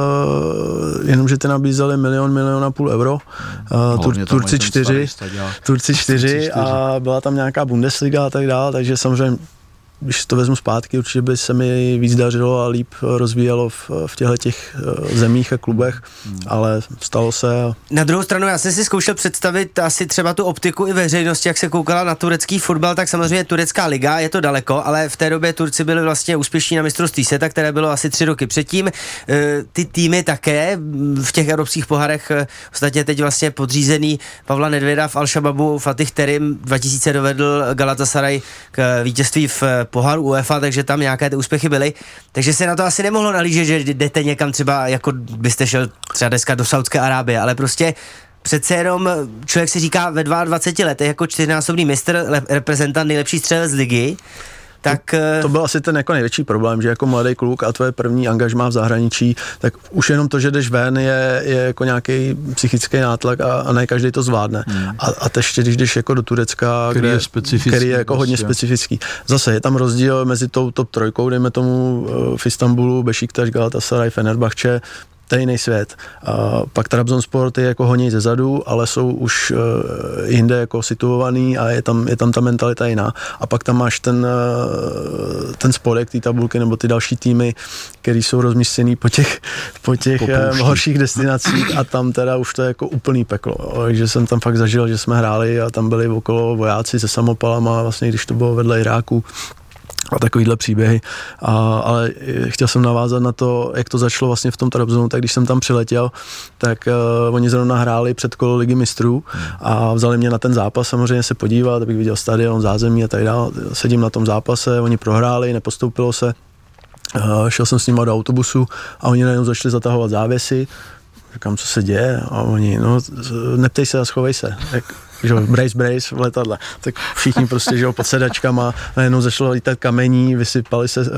uh, jenomže ty nabízeli milion, milion a půl euro, uh, Tur, Turci čtyři, Turci čtyři a byla tam nějaká Bundesliga a tak dále, takže samozřejmě, když to vezmu zpátky, určitě by se mi víc dařilo a líp rozvíjelo v, v těchto těch zemích a klubech, hmm. ale stalo se. A... Na druhou stranu, já jsem si zkoušel představit asi třeba tu optiku i veřejnosti, jak se koukala na turecký fotbal, tak samozřejmě turecká liga, je to daleko, ale v té době Turci byli vlastně úspěšní na mistrovství světa, které bylo asi tři roky předtím. Ty týmy také v těch evropských pohárech, ostatně teď vlastně podřízený Pavla Nedvěda v Al-Shababu, Fatih Terim dva tisíce dovedl Galatasaray k vítězství v poháru UEFA, takže tam nějaké ty úspěchy byly. Takže se na to asi nemohlo nalížet, že jdete někam třeba, jako byste šel třeba dneska do Saudské Arábie, ale prostě přece jenom člověk si říká ve dvaceti dvou letech jako čtyřnásobný mistr, reprezentant, nejlepší střelec z ligy, tak... To, to byl asi ten jako největší problém, že jako mladý kluk a tvoje první angažmá v zahraničí, tak už jenom to, že jdeš ven, je, je jako nějaký psychický nátlak a, a ne každý to zvládne. Hmm. A, a ještě když jdeš jako do Turecka, který kde, je specifický, který je jako prostě hodně specifický. Zase je tam rozdíl mezi tou top trojkou, dejme tomu v Istanbulu, Bešiktaš, Galatasaray, Fenerbahce, to je jiný svět. A pak Trabzonspor je jako honí ze zadu, ale jsou už uh, jinde jako situovaný a je tam, je tam ta mentalita jiná. A pak tam máš ten, uh, ten spodek té tabulky nebo ty další týmy, který jsou rozmístěný po těch, po těch uh, horších destinacích a tam teda už to je jako úplný peklo. Takže jsem tam fakt zažil, že jsme hráli a tam byli okolo vojáci se samopalama, vlastně když to bylo vedle Iráku. A takovýhle příběhy. A, ale chtěl jsem navázat na to, jak to začalo vlastně v tom Trabzonu, tak když jsem tam přiletěl, tak uh, oni zrovna hráli předkolo Ligy mistrů a vzali mě na ten zápas samozřejmě se podívat, abych viděl stadion, zázemí a tak dále. Sedím na tom zápase, oni prohráli, nepostoupilo se. Uh, šel jsem s nima do autobusu a oni najednou začali zatahovat závěsy. Říkám, co se děje? A oni, no, neptej se a schovej se. Tak, že brace, brace v letadle. Tak všichni prostě, že jo, pod sedačkama, najednou začalo lítat kamení, vysypali se uh,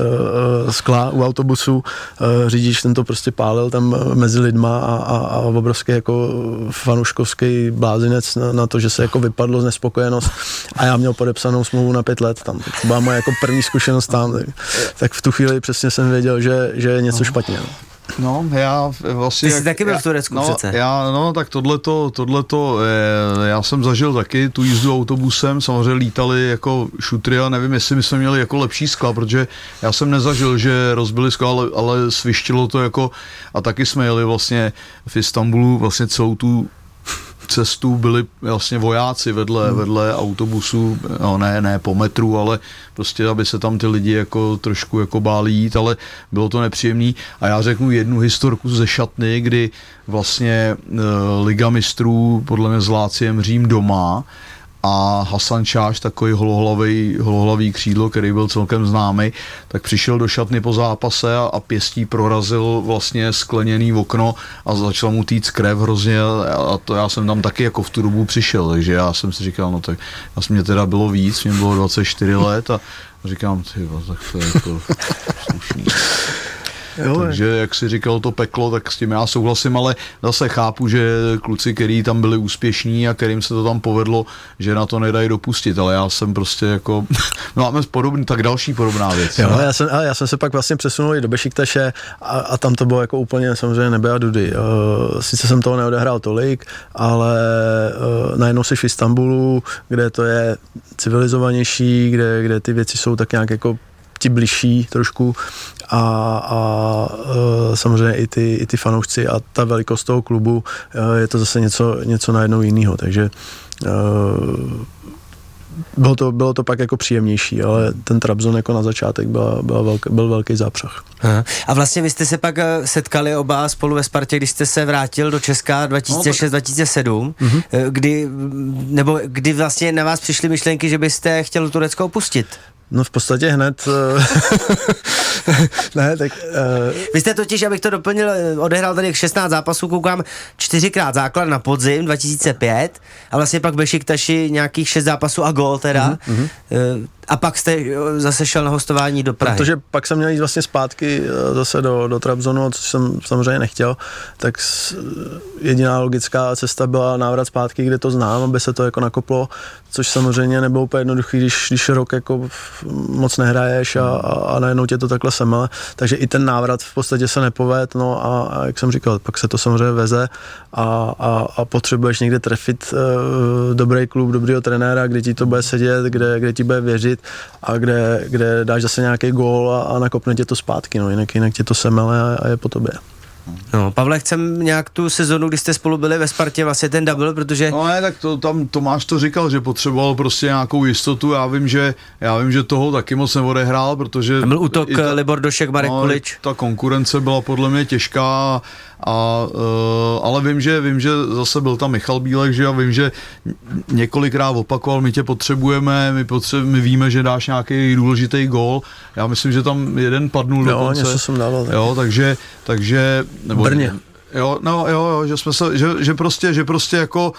skla u autobusu, uh, řidič ten to prostě pálil tam mezi lidma a, a, a obrovský jako fanuškovský blázinec na, na to, že se jako vypadlo z nespokojenost a já měl podepsanou smlouvu na pět let tam. To byla moje jako první zkušenost tam. Tak, tak v tu chvíli přesně jsem věděl, že, že je něco špatně. No, já vlastně... Ty jsi taky byl v Turecku no, přece. Já, no, tak tohleto, tohleto, já jsem zažil taky tu jízdu autobusem, samozřejmě lítali jako šutry a nevím, jestli my jsme měli jako lepší skla, protože já jsem nezažil, že rozbili skla, ale, ale svištilo to jako, a taky jsme jeli vlastně v Istanbulu vlastně celou tu cestu byli vlastně vojáci vedle, hmm. vedle autobusu, no ne, ne po metru, ale prostě, aby se tam ty lidi jako trošku jako báli jít, ale bylo to nepříjemný. A já řeknu jednu historku ze šatny, kdy vlastně e, Liga mistrů podle mě s Láciem Řím doma a Hasan Čáš, takový holohlavý, holohlavý křídlo, který byl celkem známý, tak přišel do šatny po zápase a, a pěstí prorazil vlastně skleněný okno a začala mu týct krev hrozně a to já jsem tam taky jako v tu dobu přišel, takže já jsem si říkal, no tak já jsem mě teda bylo víc, mě bylo dvacet čtyři let a říkám, ty, tak to je jako slušný. Jo, takže jak jsi říkal to peklo, tak s tím já souhlasím, ale zase chápu, že kluci, který tam byli úspěšní a kterým se to tam povedlo, že na to nedají dopustit, ale já jsem prostě jako, no máme podobný, tak další podobná věc. Jo, já jsem, ale já jsem se pak vlastně přesunul i do Bešiktaše a, a tam to bylo jako úplně samozřejmě nebe a dudy. Uh, sice jsem toho neodehrál tolik, ale uh, najednou jsi v Istanbulu, kde to je civilizovanější, kde, kde ty věci jsou tak nějak jako ti bližší trošku a, a e, samozřejmě i ty, i ty fanoušci a ta velikost toho klubu e, je to zase něco, něco najednou jiného, takže e, bylo to, bylo to pak jako příjemnější, ale ten Trabzon jako na začátek byla, byla velký, byl velký zápřah. Aha. A vlastně vy jste se pak setkali oba spolu ve Spartě, když jste se vrátil do Česka dva tisíce šest dva tisíce sedm, mm-hmm. kdy, nebo kdy vlastně na vás přišly myšlenky, že byste chtěl Turecko opustit? No v podstatě hned, ne, tak... Uh... Vy jste totiž, abych to doplnil, odehrál tady šestnáct zápasů, koukám, čtyřikrát základ na podzim dva tisíce pět a vlastně pak Bešiktaši nějakých šest zápasů a gól teda. Mm-hmm. Uh, a pak jste zase šel na hostování do Prahy. Protože pak jsem měl jít vlastně zpátky zase do, do Trabzonu, což jsem samozřejmě nechtěl, tak jediná logická cesta byla návrat zpátky, kde to znám, aby se to jako nakoplo, což samozřejmě nebylo úplně jednoduchý, když, když rok jako moc nehraješ a, a, a najednou tě to takhle semele, takže i ten návrat v podstatě se nepoved, no a, a jak jsem říkal, pak se to samozřejmě veze a, a, a potřebuješ někde trefit uh, dobrý klub, dobrýho trenéra, kde ti to bude sedět, kde, kde ti bude věřit a kde, kde dáš zase nějaký gól a, a nakopne tě to zpátky, no, jinak, jinak tě to semele a, a je po tobě. No, Pavle, chcem nějak tu sezonu, kdy jste spolu byli ve Spartě, vlastně ten double, protože... No ne, tak to, tam Tomáš to říkal, že potřeboval prostě nějakou jistotu, já vím, že, já vím, že toho taky moc neodehrál, protože... Tam byl útok ta, Libor Došek, Marek no, Kulič. Ta konkurence byla podle mě těžká, a, uh, ale vím že, vím, že zase byl tam Michal Bílek, že já vím, že několikrát opakoval, my tě potřebujeme, my, potře- my víme, že dáš nějaký důležitý gól, já myslím, že tam jeden padnul jo, dokonce. něco jsem dával. Tak. Jo, takže, takže nebo, Brně. Jo, no jo, jo, že jsme se, že, že prostě, že prostě jako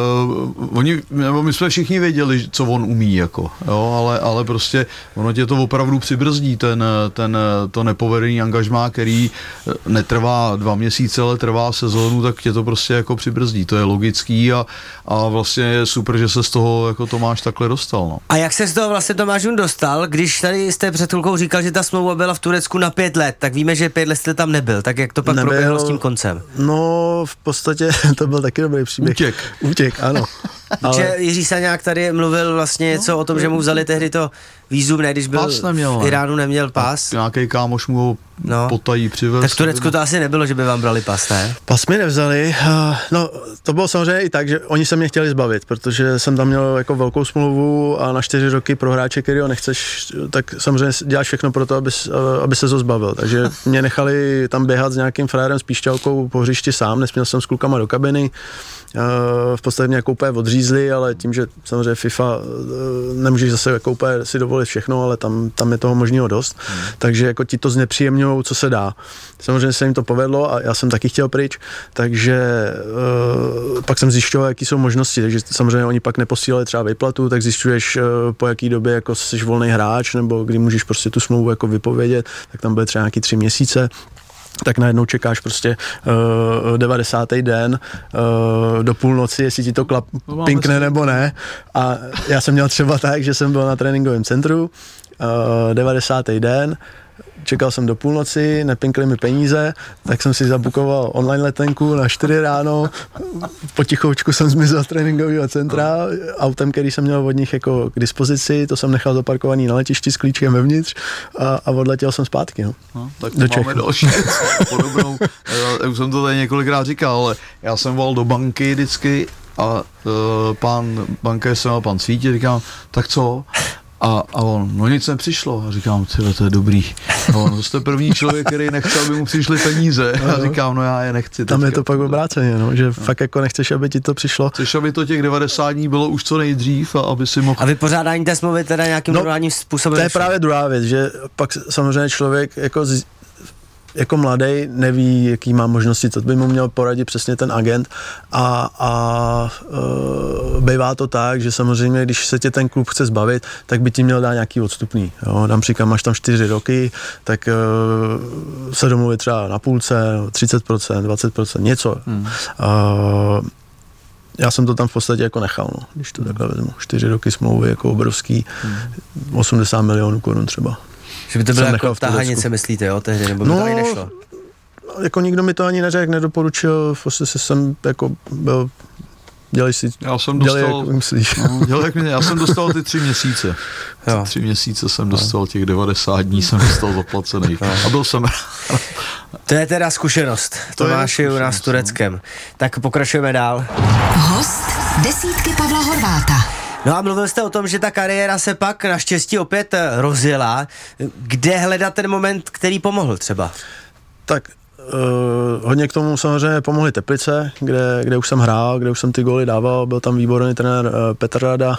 uh, oni, nebo my jsme všichni věděli, co on umí, jako, jo, ale, ale prostě ono tě to opravdu přibrzdí, ten, ten, to nepovedený angažmá, který netrvá dva měsíce, ale trvá sezónu, tak tě to prostě jako přibrzdí, to je logický a, a vlastně je super, že se z toho jako Tomáš takhle dostal, no. A jak se z toho vlastně Tomáš dostal, když tady jste před chvilkou říkal, že ta smlouva byla v Turecku na pět let, tak víme, že pět let jste tam nebyl, tak jak to pak Nebyl... proběhlo s tím koncem? No, v podstatě to byl taky dobrý příběh. Útěk. Útěk, ano. Ale... Že Jiří Saňák tady mluvil vlastně něco no, o tom, že mu vzali tehdy to vízum, ne, když byl neměl, v Iránu, neměl pas. Nějaký kámoš mu ho no. potají přivez. Tak v Turecku to asi nebylo, že by vám brali pas, ne? Pas mi nevzali. No, to bylo samozřejmě i tak, že oni se mě chtěli zbavit, protože jsem tam měl jako velkou smlouvu a na čtyři roky pro hráče, který ho nechceš, tak samozřejmě děláš všechno pro to, aby, aby se to zbavil. Takže mě nechali tam běhat s nějakým frérem s píšťalkou po hřišti sám, nesměl jsem s klukama do kabiny. V podstatě mě jako úplně odřízli, ale tím, že samozřejmě FIFA nemůžeš zase jako úplně si dovolit všechno, ale tam, tam je toho možného dost, hmm. takže jako ti to znepříjemňujou, co se dá. Samozřejmě se jim to povedlo a já jsem taky chtěl pryč, takže uh, pak jsem zjišťoval, jaký jsou možnosti, takže samozřejmě oni pak neposílali třeba výplatu, tak zjišťuješ uh, po jaký době jako jsi volný hráč, nebo kdy můžeš prostě tu smlouvu jako vypovědět, tak tam byly třeba nějaký tři měsíce. Tak najednou čekáš prostě uh, devadesátý den uh, do půlnoci, jestli ti to klap, pinkne nebo ne. A já jsem měl třeba tak, že jsem byl na tréninkovém centru, uh, devadesátý den, čekal jsem do půlnoci, nepinkli mi peníze, tak jsem si zabukoval online letenku na čtyři ráno, potichoučku jsem zmizel z tréninkového centra, autem, který jsem měl od nich jako k dispozici, to jsem nechal zaparkovaný na letišti s klíčkem vevnitř a, a odletěl jsem zpátky. No. No, tak to máme další podobnou, já už jsem to tady několikrát říkal, ale já jsem volal do banky vždycky a uh, pán bankéř se měl pan Svítě, říkám, tak co? A, a on, no nic nepřišlo. A říkám, tyhle, to je dobrý. A on, to jste první člověk, který nechce, aby mu přišly peníze. A říkám, no já je nechci. Tam je to pak obráceně, no, že no. fakt jako nechceš, aby ti to přišlo. Chceš, aby to těch devadesát dní bylo už co nejdřív a aby si mohl... A vypořádání té smlouvy teda nějakým no, normálním způsobem? To je právě druhá věc, že pak samozřejmě člověk jako z... jako mladý neví, jaký má možnosti, co by mu měl poradit přesně ten agent a, a e, bývá to tak, že samozřejmě, když se tě ten klub chce zbavit, tak by ti měl dát nějaký odstupný. Jo? Dám říkám, máš tam čtyři roky, tak e, se domluví třeba na půlce, třicet procent, dvacet procent, něco. Hmm. E, já jsem to tam v podstatě jako nechal, no, když to takhle vezmu. Čtyři roky smlouvy, jako obrovský, hmm. osmdesát milionů korun třeba. Že by to bylo jako tahanice, myslíte, jo, tehdy, nebo by no, to ani nešlo? Jako nikdo mi to ani neřekl, nedoporučil, prostě jsem jako byl, dělej si, já jsem dělej, dostal, jak myslíš. No, dělej, jak mě, já jsem dostal ty tři měsíce. Jo. Tři měsíce jsem dostal, těch devadesát dní jsem dostal zaplacený. A byl jsem To je teda zkušenost. To máš u nás s Tureckem. No. Tak pokračujeme dál. Host desítky Pavla Horváta. No a mluvil jste o tom, že ta kariéra se pak naštěstí opět rozjela. Kde hledat ten moment, který pomohl třeba? Tak Uh, hodně k tomu samozřejmě pomohly Teplice, kde, kde už jsem hrál, kde už jsem ty góly dával, byl tam výborný trenér uh, Petr Rada,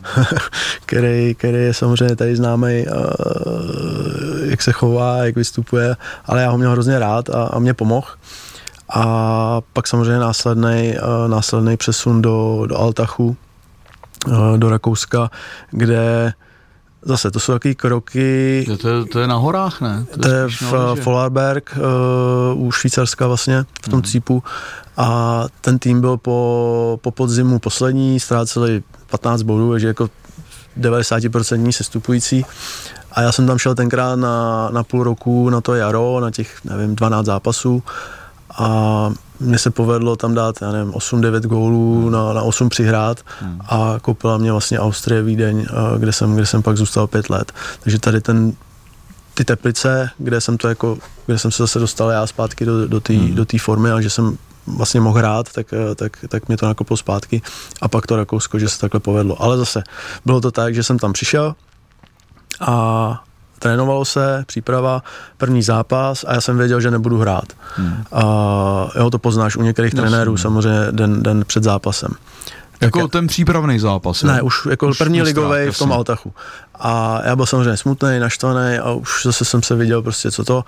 který, který je samozřejmě tady známý, uh, jak se chová, jak vystupuje, ale já ho měl hrozně rád a, a mě pomohl. A pak samozřejmě následnej, uh, následnej přesun do, do Altachu, uh, do Rakouska, kde zase, to jsou takový kroky... To je, to je na horách, ne? To, to je v Vorarlberg, uh, u Švýcarska vlastně, v tom hmm. cípu. A ten tým byl po, po podzimu poslední, ztráceli patnáct bodů, takže jako devadesát procent sestupující. A já jsem tam šel tenkrát na, na půl roku, na to jaro, na těch, nevím, dvanáct zápasů. A mně se povedlo tam dát, já nevím, osm devět gólů, na, na osm přihrát hmm. a koupila mě vlastně Austrie, Vídeň, kde jsem, kde jsem pak zůstal pět let. Takže tady ten, ty Teplice, kde jsem to jako, kde jsem se zase dostal já zpátky do, do té hmm. do té formy a že jsem vlastně mohl hrát, tak, tak, tak mě to nakoplo zpátky a pak to Rakousko, že se takhle povedlo. Ale zase bylo to tak, že jsem tam přišel a trénovalo se, příprava, první zápas a já jsem věděl, že nebudu hrát. Hmm. A jo, to poznáš u některých Jasně. trenérů samozřejmě den, den před zápasem. Jako tak, ten přípravný zápas? Ne, jo? už jako už první ligovej v tom Altachu. A já byl samozřejmě smutný, naštvaný a už zase jsem se viděl prostě co to.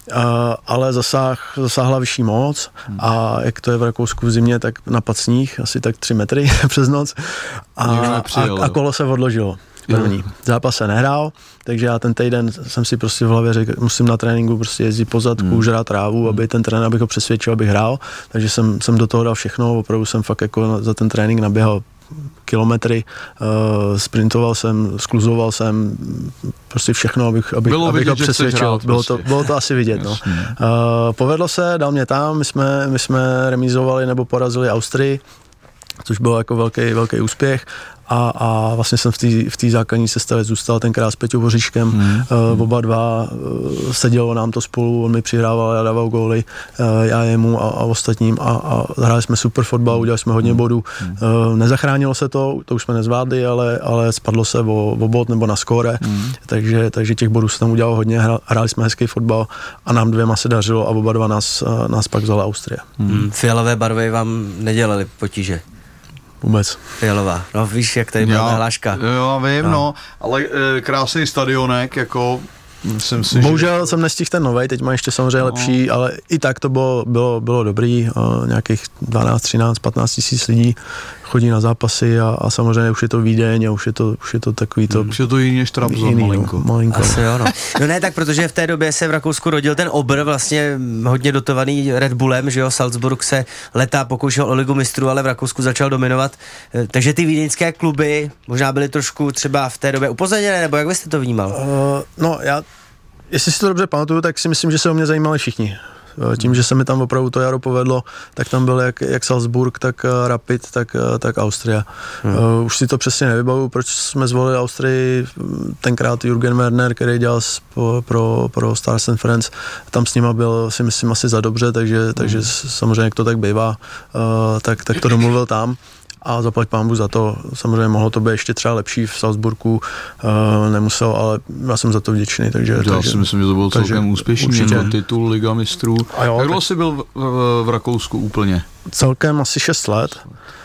A, ale zasáh, zasáhla vyšší moc hmm. a jak to je v Rakousku v zimě, tak napad sníh, asi tak tři metry přes noc a, a, a kolo se odložilo. První. Zápas se nehrál, takže já ten týden jsem si prostě v hlavě řekl, musím na tréninku prostě jezdit po zadku, mm. žrát trávu, mm. aby ten trenér, abych ho přesvědčil, abych hrál, takže jsem, jsem do toho dal všechno, opravdu jsem fakt jako za ten trénink naběhal kilometry, uh, sprintoval jsem, skluzoval jsem, prostě všechno, abych, abych, bylo abych vidět, ho přesvědčil. Hrát, bylo, prostě. to, bylo to asi vidět. No. Uh, povedlo se, dal mě tam, my jsme, my jsme remízovali nebo porazili Austrii, což byl jako velký, velký úspěch. A, a vlastně jsem v té v té základní sestavě zůstal tenkrát s Peťou Voříškem, hmm. uh, oba dva, uh, sedělo nám to spolu, on mi přihrával, já dával góly, uh, já jemu a, a ostatním a, a hráli jsme super fotbal, udělali jsme hodně hmm. bodů. Uh, nezachránilo se to, to už jsme nezvládli, ale, ale spadlo se o, o bod nebo na skóre, hmm. takže, takže těch bodů se tam udělalo hodně, hráli jsme hezký fotbal a nám dvěma se dařilo a oba dva nás, uh, nás pak vzala Austrie. Hmm. Fialové barvy vám nedělali potíže? Vůbec. Fialová, no víš, jak tady byla hláška. Jo, vím, no, no ale e, krásný stadionek, jako myslím si, bohužel že... jsem nestihl ten novej, teď má ještě samozřejmě no. lepší, ale i tak to bylo, bylo, bylo dobrý, uh, nějakých dvanáct, třináct, patnáct tisíc lidí chodí na zápasy a, a samozřejmě už je to Vídeň a už je to, už je to takový to... Už je to jiný než Trabzon, malinko. No, malinko. Asi jo, no. No ne, tak protože v té době se v Rakousku rodil ten obr, vlastně hodně dotovaný Red Bullem, že jo, Salzburg se leta pokoušel o ligu mistrů, ale v Rakousku začal dominovat, takže ty vídeňské kluby možná byly trošku třeba v té době upozaděné, nebo jak byste to vnímal? Uh, no já, jestli si to dobře pamatuju, tak si myslím, že se o mě zajímali všichni. Tím, že se mi tam opravdu to jaro povedlo, tak tam byl jak, jak Salzburg, tak Rapid, tak, tak Austria. Hmm. Uh, už si to přesně nevybavuju, proč jsme zvolili Austrii, tenkrát Jürgen Werner, který dělal pro, pro, pro Stars and Friends, tam s nima byl, si myslím, asi za dobře, takže, hmm. takže samozřejmě, jak to tak bývá, uh, tak, tak to domluvil tam. A zaplať pánbu za to, samozřejmě mohlo to být ještě třeba lepší v Salzburgu, uh, nemusel, ale já jsem za to vděčný. Takže, já takže, si myslím, že to bylo celkem úspěšný, titul Liga mistrů. Jak dlouho jsi byl v, v, v Rakousku úplně? Celkem asi šest let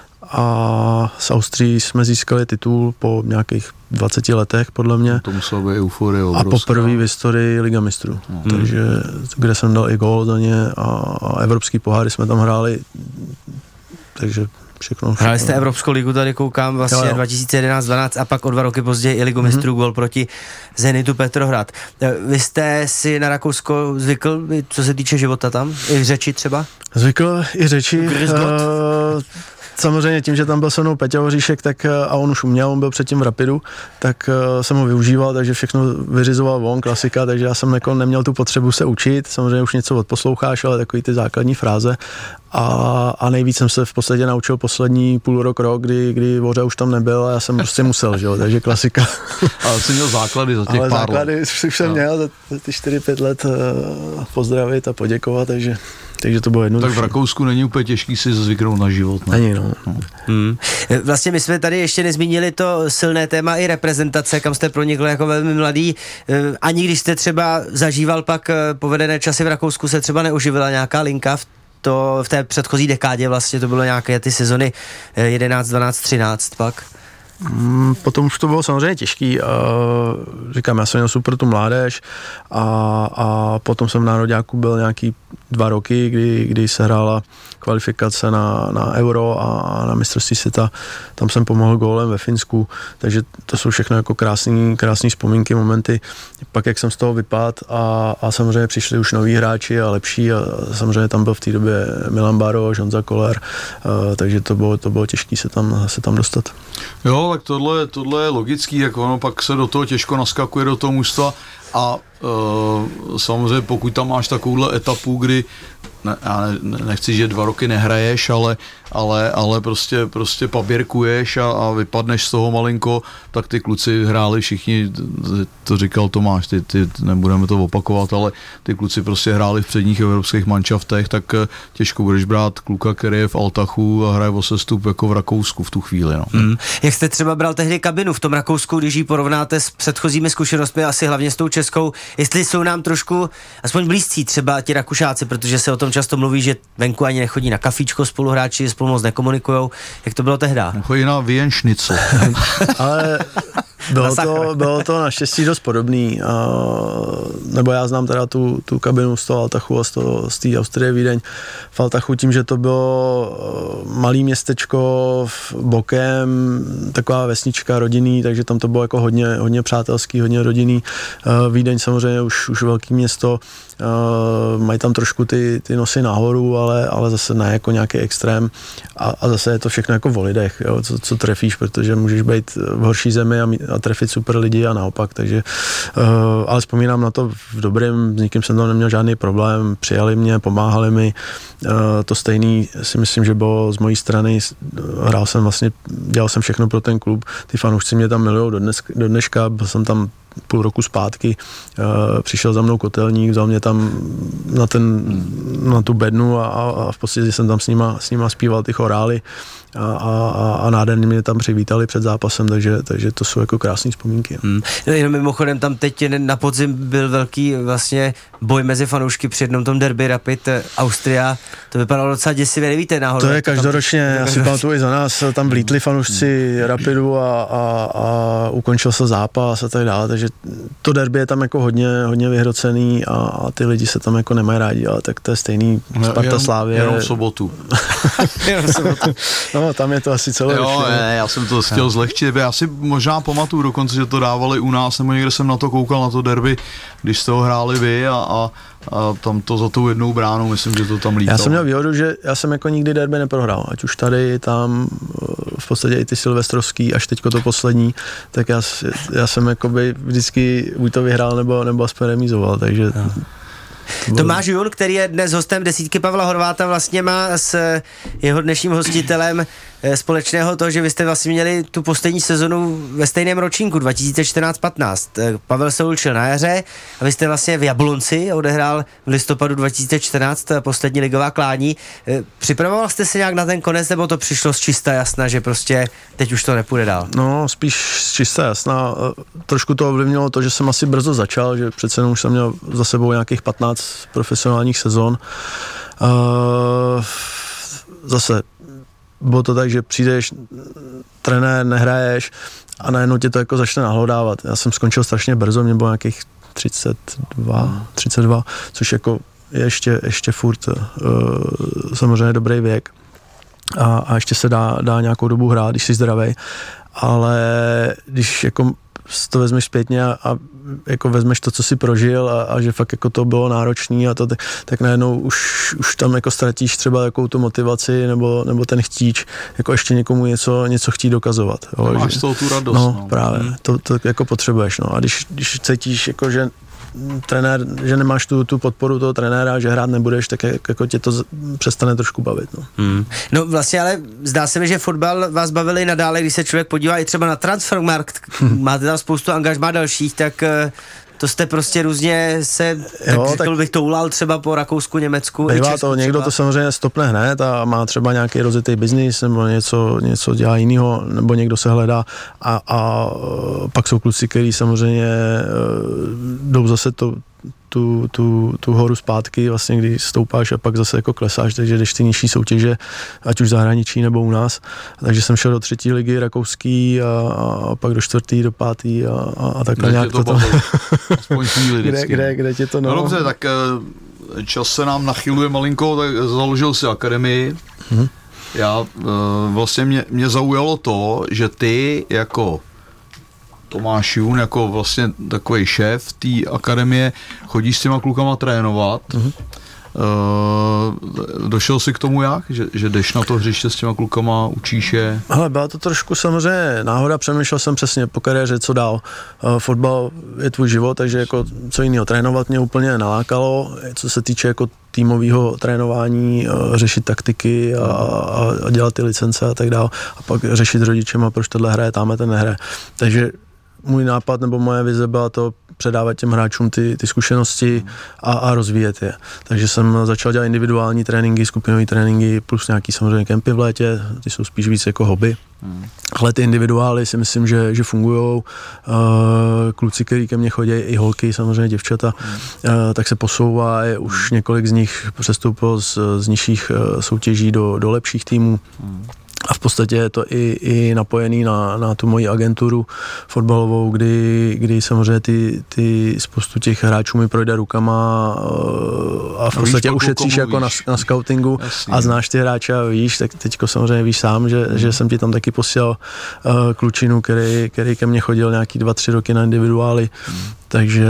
a s Austrií jsme získali titul po nějakých dvaceti letech, podle mě. To muselo být euforie obrovská. A poprvé v historii Liga mistrů. Hmm. Takže, kde jsem dal i gól za ně a, a evropský poháry jsme tam hráli, takže všechno. Hráli jste Evropskou ligu, tady koukám, vlastně jo, jo. dva tisíce jedenáct dvanáct a pak o dva roky později i Ligu mm-hmm. mistrů, gól proti Zenitu Petrohrad. Vy jste si na Rakousko zvykl, co se týče života tam? I řeči třeba? Zvykl i řeči. Uh, samozřejmě tím, že tam byl se mnou Peťa Hoříšek, tak a on už uměl, on byl předtím v Rapidu, tak uh, jsem ho využíval, takže všechno vyřizoval on, klasika, takže já jsem jako neměl tu potřebu se učit, samozřejmě už něco odposloucháš, ale takový ty základní fráze. A, a nejvíc jsem se v podstatě naučil poslední půl rok, rok, kdy, kdy Voře už tam nebyl a já jsem prostě musel, že jo, takže klasika. Ale jsi měl základy za těch ale pár základy let. už jsem no. měl za ty čtyři pět let uh, pozdravit a poděkovat, takže takže to bylo jednodušší. Tak v Rakousku není úplně těžký si zvyknout na život. Ne? Není, no. no. Hmm. Vlastně my jsme tady ještě nezmínili to silné téma i reprezentace, kam jste pronikl jako velmi mladý. Ani když jste třeba zažíval pak povedené časy v Rakousku, se třeba neuživila nějaká linka v to v té předchozí dekádě, vlastně to bylo nějaké ty sezony jedenáct, dvanáct, třináct pak? Mm, potom už to bylo samozřejmě těžký. Uh, říkám, já jsem měl super tu mládež a, a potom jsem v nároďáku byl nějaký dva roky, kdy, kdy se hrála kvalifikace na, na Euro a na mistrovství světa. Tam jsem pomohl gólem ve Finsku, takže to jsou všechno jako krásný, krásný vzpomínky, momenty. Pak jak jsem z toho vypadl a, a samozřejmě přišli už noví hráči a lepší a samozřejmě tam byl v té době Milan Baroš, Honza Koller, uh, takže to bylo, to bylo těžké se tam, se tam dostat. Jo, tak tohle, tohle je logický, jak ono pak se do toho těžko naskakuje do toho mužstva a uh, samozřejmě pokud tam máš takovouhle etapu, kdy ne, já ne, nechci, že dva roky nehraješ, ale, ale, ale prostě, prostě paběrkuješ a, a vypadneš z toho malinko, tak ty kluci hráli všichni, to říkal Tomáš, ty, ty nebudeme to opakovat, ale ty kluci prostě hráli v předních evropských manšaftech, tak těžko budeš brát kluka, který je v Altachu a hraje o sestup jako v Rakousku v tu chvíli. No. Hmm. Jak jste třeba bral tehdy kabinu v tom Rakousku, když ji porovnáte s předchozími zkušenostmi, asi hlavně s tou českou, jestli jsou nám trošku aspoň blízcí třeba ti Rakušáci, protože se o tom často mluví, že venku ani nechodí na kafíčko spoluhráči, spolu moc nekomunikujou. Jak to bylo tehda? Chodí na Vienšnicu. Ale bylo to, bylo to naštěstí dost podobný. Nebo já znám teda tu, tu kabinu z toho Altachu a z, toho, z té Austrie Vídeň. V Altachu tím, že to bylo malý městečko bokem, taková vesnička rodinný, takže tam to bylo jako hodně, hodně přátelský, hodně rodinný. Vídeň samozřejmě už, už velký město. Uh, mají tam trošku ty, ty nosy nahoru, ale, ale zase ne jako nějaký extrém a, a zase je to všechno jako o lidech, jo, co, co trefíš, protože můžeš být v horší zemi a, a trefit super lidi a naopak, takže uh, ale vzpomínám na to v dobrém, s nikým jsem tam neměl žádný problém, přijali mě, pomáhali mi, uh, to stejný si myslím, že bylo z mojí strany, hrál jsem vlastně, dělal jsem všechno pro ten klub, ty fanoušci mě tam milujou do, dnes, do dneška, byl jsem tam půl roku zpátky, uh, přišel za mnou kotelník, vzal mě tam na, ten, na tu bednu a, a v podstatě jsem tam s nima, s nima zpíval ty chorály a, a, a nádherně mě tam přivítali před zápasem, takže, takže to jsou jako krásné vzpomínky. Hmm. No, jenom mimochodem tam teď na podzim byl velký vlastně boj mezi fanoušky při jednom tom derby Rapid Austria, to vypadalo docela děsivě, nevíte náhodou? To je každoročně, já si pamatuju i za nás, tam vlítli fanoušci Rapidu a, a, a ukončil se zápas a tak dále, takže to derby je tam jako hodně, hodně vyhrocený a, a ty lidi se tam jako nemají rádi, ale tak to je stejný Sparta Slávě. Jenom v sobotu. Jenom v sobotu. No, tam je to asi celoročně. Jo, ne, já jsem to chtěl zlehčit, já si možná pamatuju dokonce, že to dávali u nás, nebo někde jsem na to koukal, na to derby, když jste ho hráli vy a, a, a tam to za tou jednou bránou, myslím, že to tam lítalo. Já jsem měl výhodu, že já jsem jako nikdy derby neprohrál, ať už tady, tam, v podstatě i ty silvestrovský, až teďko to poslední, tak já, já jsem jakoby vždycky buď to vyhrál, nebo, nebo aspoň remízoval, takže... No. Tomáš Jun, který je dnes hostem desítky Pavla Horváta, vlastně má s jeho dnešním hostitelem společného to, že vy jste vlastně měli tu poslední sezonu ve stejném ročníku dva tisíce čtrnáct patnáct. Pavel se učil na jaře a vy jste vlastně v Jablonci odehrál v listopadu dva tisíce čtrnáct poslední ligová klání. Připravoval jste se nějak na ten konec, nebo to přišlo z čista jasna, že prostě teď už to nepůjde dál? No, spíš z čista jasna. Trošku to ovlivnilo to, že jsem asi brzo začal, že přece jenom už jsem měl za sebou nějakých patnáct profesionálních sezon. Uh, zase bylo to tak, že přijdeš, trenér, nehraješ a najednou tě to jako začne nahlodávat. Já jsem skončil strašně brzo, mě bylo nějakých třicet dva, třicet dva, což jako je ještě, ještě furt uh, samozřejmě dobrý věk. A, a ještě se dá, dá nějakou dobu hrát, když jsi zdravej. Ale když jako to vezmeš zpětně a, a jako vezmeš to, co jsi prožil a, a že fakt jako to bylo náročný a to, tak, tak najednou už, už tam jako ztratíš třeba takovou tu motivaci nebo, nebo ten chtíč, jako ještě někomu něco, něco chtít dokazovat. Jo, máš že, z toho tu radost. No, no. právě, hmm. to, to jako potřebuješ, no a když, když cítíš jako, že trenér, že nemáš tu, tu podporu toho trenéra, že hrát nebudeš, tak jako tě to z, přestane trošku bavit. No. Hmm. No vlastně, ale zdá se mi, že fotbal vás bavil i nadále, když se člověk podívá i třeba na Transfermarkt, máte tam spoustu angažmá dalších, tak to jste prostě různě se, tak jo, řekl tak bych, toulal třeba po Rakousku, Německu. Bývá to, někdo to samozřejmě stopne hned a má třeba nějaký rozjetý biznis nebo něco, něco dělá jinýho, nebo někdo se hledá a, a pak jsou kluci, kteří samozřejmě jdou zase to Tu, tu, tu horu zpátky, vlastně, kdy stoupáš a pak zase jako klesáš, takže jdeš ty nižší soutěže, ať už v zahraničí nebo u nás. Takže jsem šel do třetí ligy rakouský a, a pak do čtvrtý, do pátý a, a, a takhle nějak to potom. Aspoň chvíli kde, kde, kde tě to no. No dobře, tak čas se nám nachyluje malinko, tak založil si akademii. Mm-hmm. Já vlastně mě, mě zaujalo to, že ty jako Tomáš Jun jako vlastně takový šéf té akademie, chodíš s těma klukama trénovat. Mm-hmm. Uh, došel jsi k tomu jak? Že, že jdeš na to hřiště s těma klukama, učíš je? Ale byla to trošku samozřejmě náhoda, přemýšlel jsem přesně po kariéře, co dál. Uh, fotbal je tvůj život, takže jako co jiného trénovat mě úplně nalákalo, co se týče jako týmového trénování, uh, řešit taktiky a, a, a dělat ty licence a tak dále. A pak řešit s rodičema, proč tohle hraje, táme ten nehraje. Takže můj nápad nebo moje vize byla to předávat těm hráčům ty, ty zkušenosti a, a rozvíjet je. Takže jsem začal dělat individuální tréninky, skupinové tréninky, plus nějaký samozřejmě kempy v létě, ty jsou spíš víc jako hobby. Hmm. Ale ty individuály si myslím, že, že fungujou. Uh, kluci, který ke mně chodí, i holky, samozřejmě děvčata, hmm. uh, tak se posouvá. Je už několik z nich přestoupilo z, z nižších uh, soutěží do, do lepších týmů. Hmm. A v podstatě je to i, i napojený na, na tu moji agenturu fotbalovou, kdy, kdy samozřejmě ty, ty spoustu těch hráčů mi projde rukama a v podstatě ušetříš jako na, na scoutingu. Jasně. A znáš ty hráče a víš, tak teďko samozřejmě víš sám, že, hmm. že jsem ti tam taky posílal uh, klučinu, který, který ke mně chodil nějaký dva, tři roky na individuály. Hmm. Takže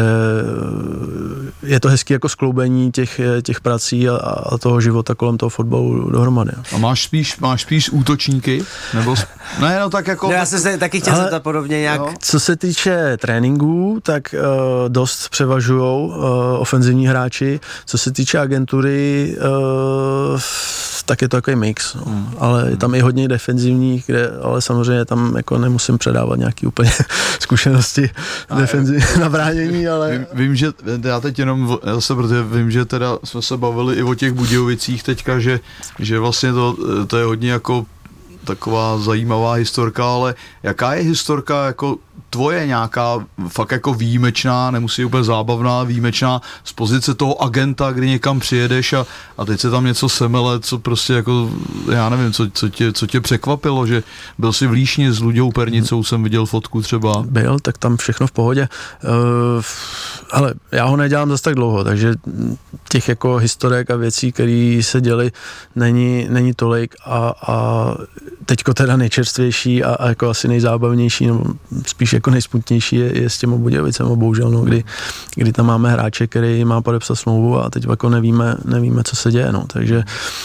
je to hezký jako skloubení těch, těch prací a, a toho života kolem toho fotbalu dohromady. A máš spíš, máš spíš útočníky? Nebo ne, no tak jako... No, já jsem se taky chtěl zeptat podobně nějak. Jo. Co se týče tréninků, tak uh, dost převažujou uh, ofenzivní hráči. Co se týče agentury, uh, tak je to takový mix. No. Hmm. Ale je tam i hodně defenzivních, kde, ale samozřejmě tam jako nemusím předávat nějaký úplně zkušenosti defenzivní na bránění, ale... Vím, vím, že já teď jenom zase, protože vím, že teda jsme se bavili i o těch Budějovicích teďka, že, že vlastně to, to je hodně jako taková zajímavá historka, ale jaká je historka jako tvoje nějaká fakt jako výjimečná, nemusí úplně zábavná, výjimečná z pozice toho agenta, kdy někam přijedeš a, a teď se tam něco semele, co prostě jako, já nevím, co, co, tě, co tě překvapilo, že byl jsi v Líšni s Luďou Pernicou, jsem viděl fotku třeba. Byl, tak tam všechno v pohodě. Uh, ale já ho nedělám zase tak dlouho, takže těch jako historek a věcí, které se děly, není, není tolik a, a teďko teda nejčerstvější a, a jako asi nejzábavnější, nebo spíš jako nejsmutnější je, je s těma Budějovicema, bohužel, no, kdy, kdy tam máme hráče, který má podepsat smlouvu a teď jako nevíme, nevíme, co se děje, no, takže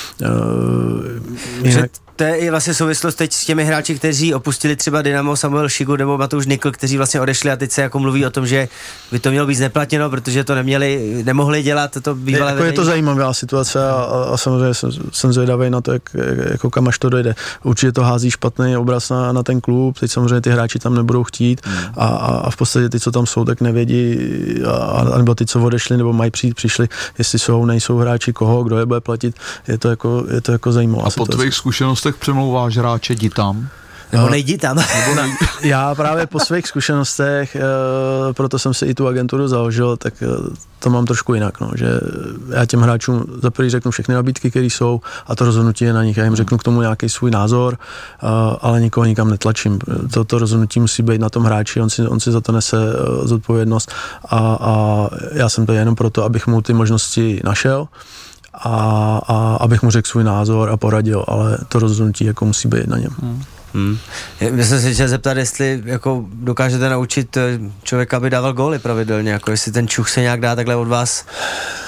uh, jinak... To je i vlastně souvislost teď s těmi hráči, kteří opustili třeba Dynamo, Samuel Šigu nebo Matouš Nikl, kteří vlastně odešli a teď se jako mluví o tom, že by to mělo být zneplatněno, protože to neměli, nemohli dělat, to bývalé jako je to zajímavá situace a, a samozřejmě jsem, jsem zvědavý na to, jak, jako kam až to dojde. Určitě to hází špatný obraz na, na ten klub, teď samozřejmě ty hráči tam nebudou chtít a, a, a v podstatě ty, co tam jsou, tak nevědí, a, a nebo ty, co odešli nebo mají přijít, přišli, jestli jsou, nejsou hráči, koho, kdo je bude platit, je to jako, je to jako zajímavé. A po tvých zkušenostech přemlouváš hráče, jdi tam? Nebo nejdi tam. Nebo nej... Já právě po svých zkušenostech, e, proto jsem si i tu agenturu založil, tak e, to mám trošku jinak, no, že já těm hráčům za prvý řeknu všechny nabídky, které jsou a to rozhodnutí je na nich. Já jim řeknu k tomu nějaký svůj názor, e, ale nikoho nikam netlačím. To, to rozhodnutí musí být na tom hráči, on si, on si za to nese e, zodpovědnost a, a já jsem to jenom proto, abych mu ty možnosti našel. A, a abych mu řekl svůj názor a poradil, ale to rozhodnutí jako musí být na něm. Hmm. Hmm. Já jsem se chtěl zeptat, jestli jako dokážete naučit člověka, aby dával góly pravidelně, jako jestli ten čuch se nějak dá takhle od vás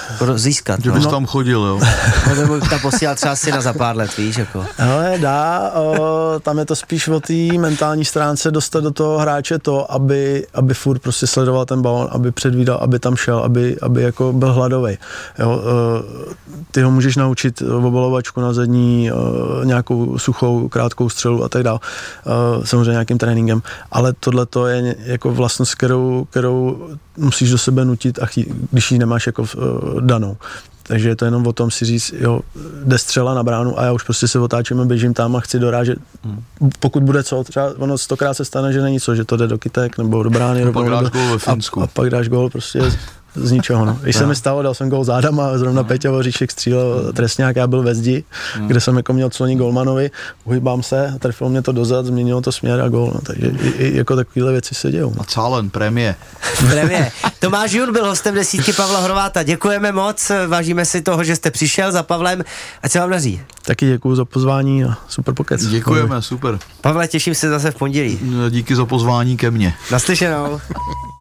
získat. Že bys no. tam chodil, jo. No, to bych tam posílal třeba syna za pár let, víš, jako. Ale dá, o, tam je to spíš o té mentální stránce dostat do toho hráče to, aby, aby furt prostě sledoval ten balón, aby předvídal, aby tam šel, aby, aby jako byl hladovej. Jo, o, ty ho můžeš naučit obalovačku na zadní, o, nějakou suchou, krátkou střelu a tak dále. Samozřejmě nějakým tréninkem, ale tohle to je jako vlastnost, kterou, kterou musíš do sebe nutit, a chtít, když ji nemáš jako uh, danou. Takže je to jenom o tom si říct, jo, jde střela na bránu a já už prostě se otáčím a běžím tam a chci dorážet. Hmm. Pokud bude co, třeba ono stokrát se stane, že není co, že to jde do kytek nebo do brány. A pak dáš gól ve Finsku. A, a pak dáš gól prostě z ničeho, no. Když se mi stalo, dal jsem gól zádama a zrovna Peťa Voříšek střílel trestňák, já byl ve zdi, mm. kde jsem jako měl cloní golmanovi, uhybám se, trefilo mě to dozad, změnilo to směr a gól, no. Takže i, i jako takovéhle věci se dějou. A Cálen, prémie. Prémie. Tomáš Jun byl hostem desítky Pavla Horváta. Děkujeme moc, vážíme si toho, že jste přišel za Pavlem, ať se vám daří. Taky děkuju za pozvání a super pokec. Děkujeme, super. Pavle, těším se zase v pondělí. Díky za pozvání ke mně. Naslyšenou.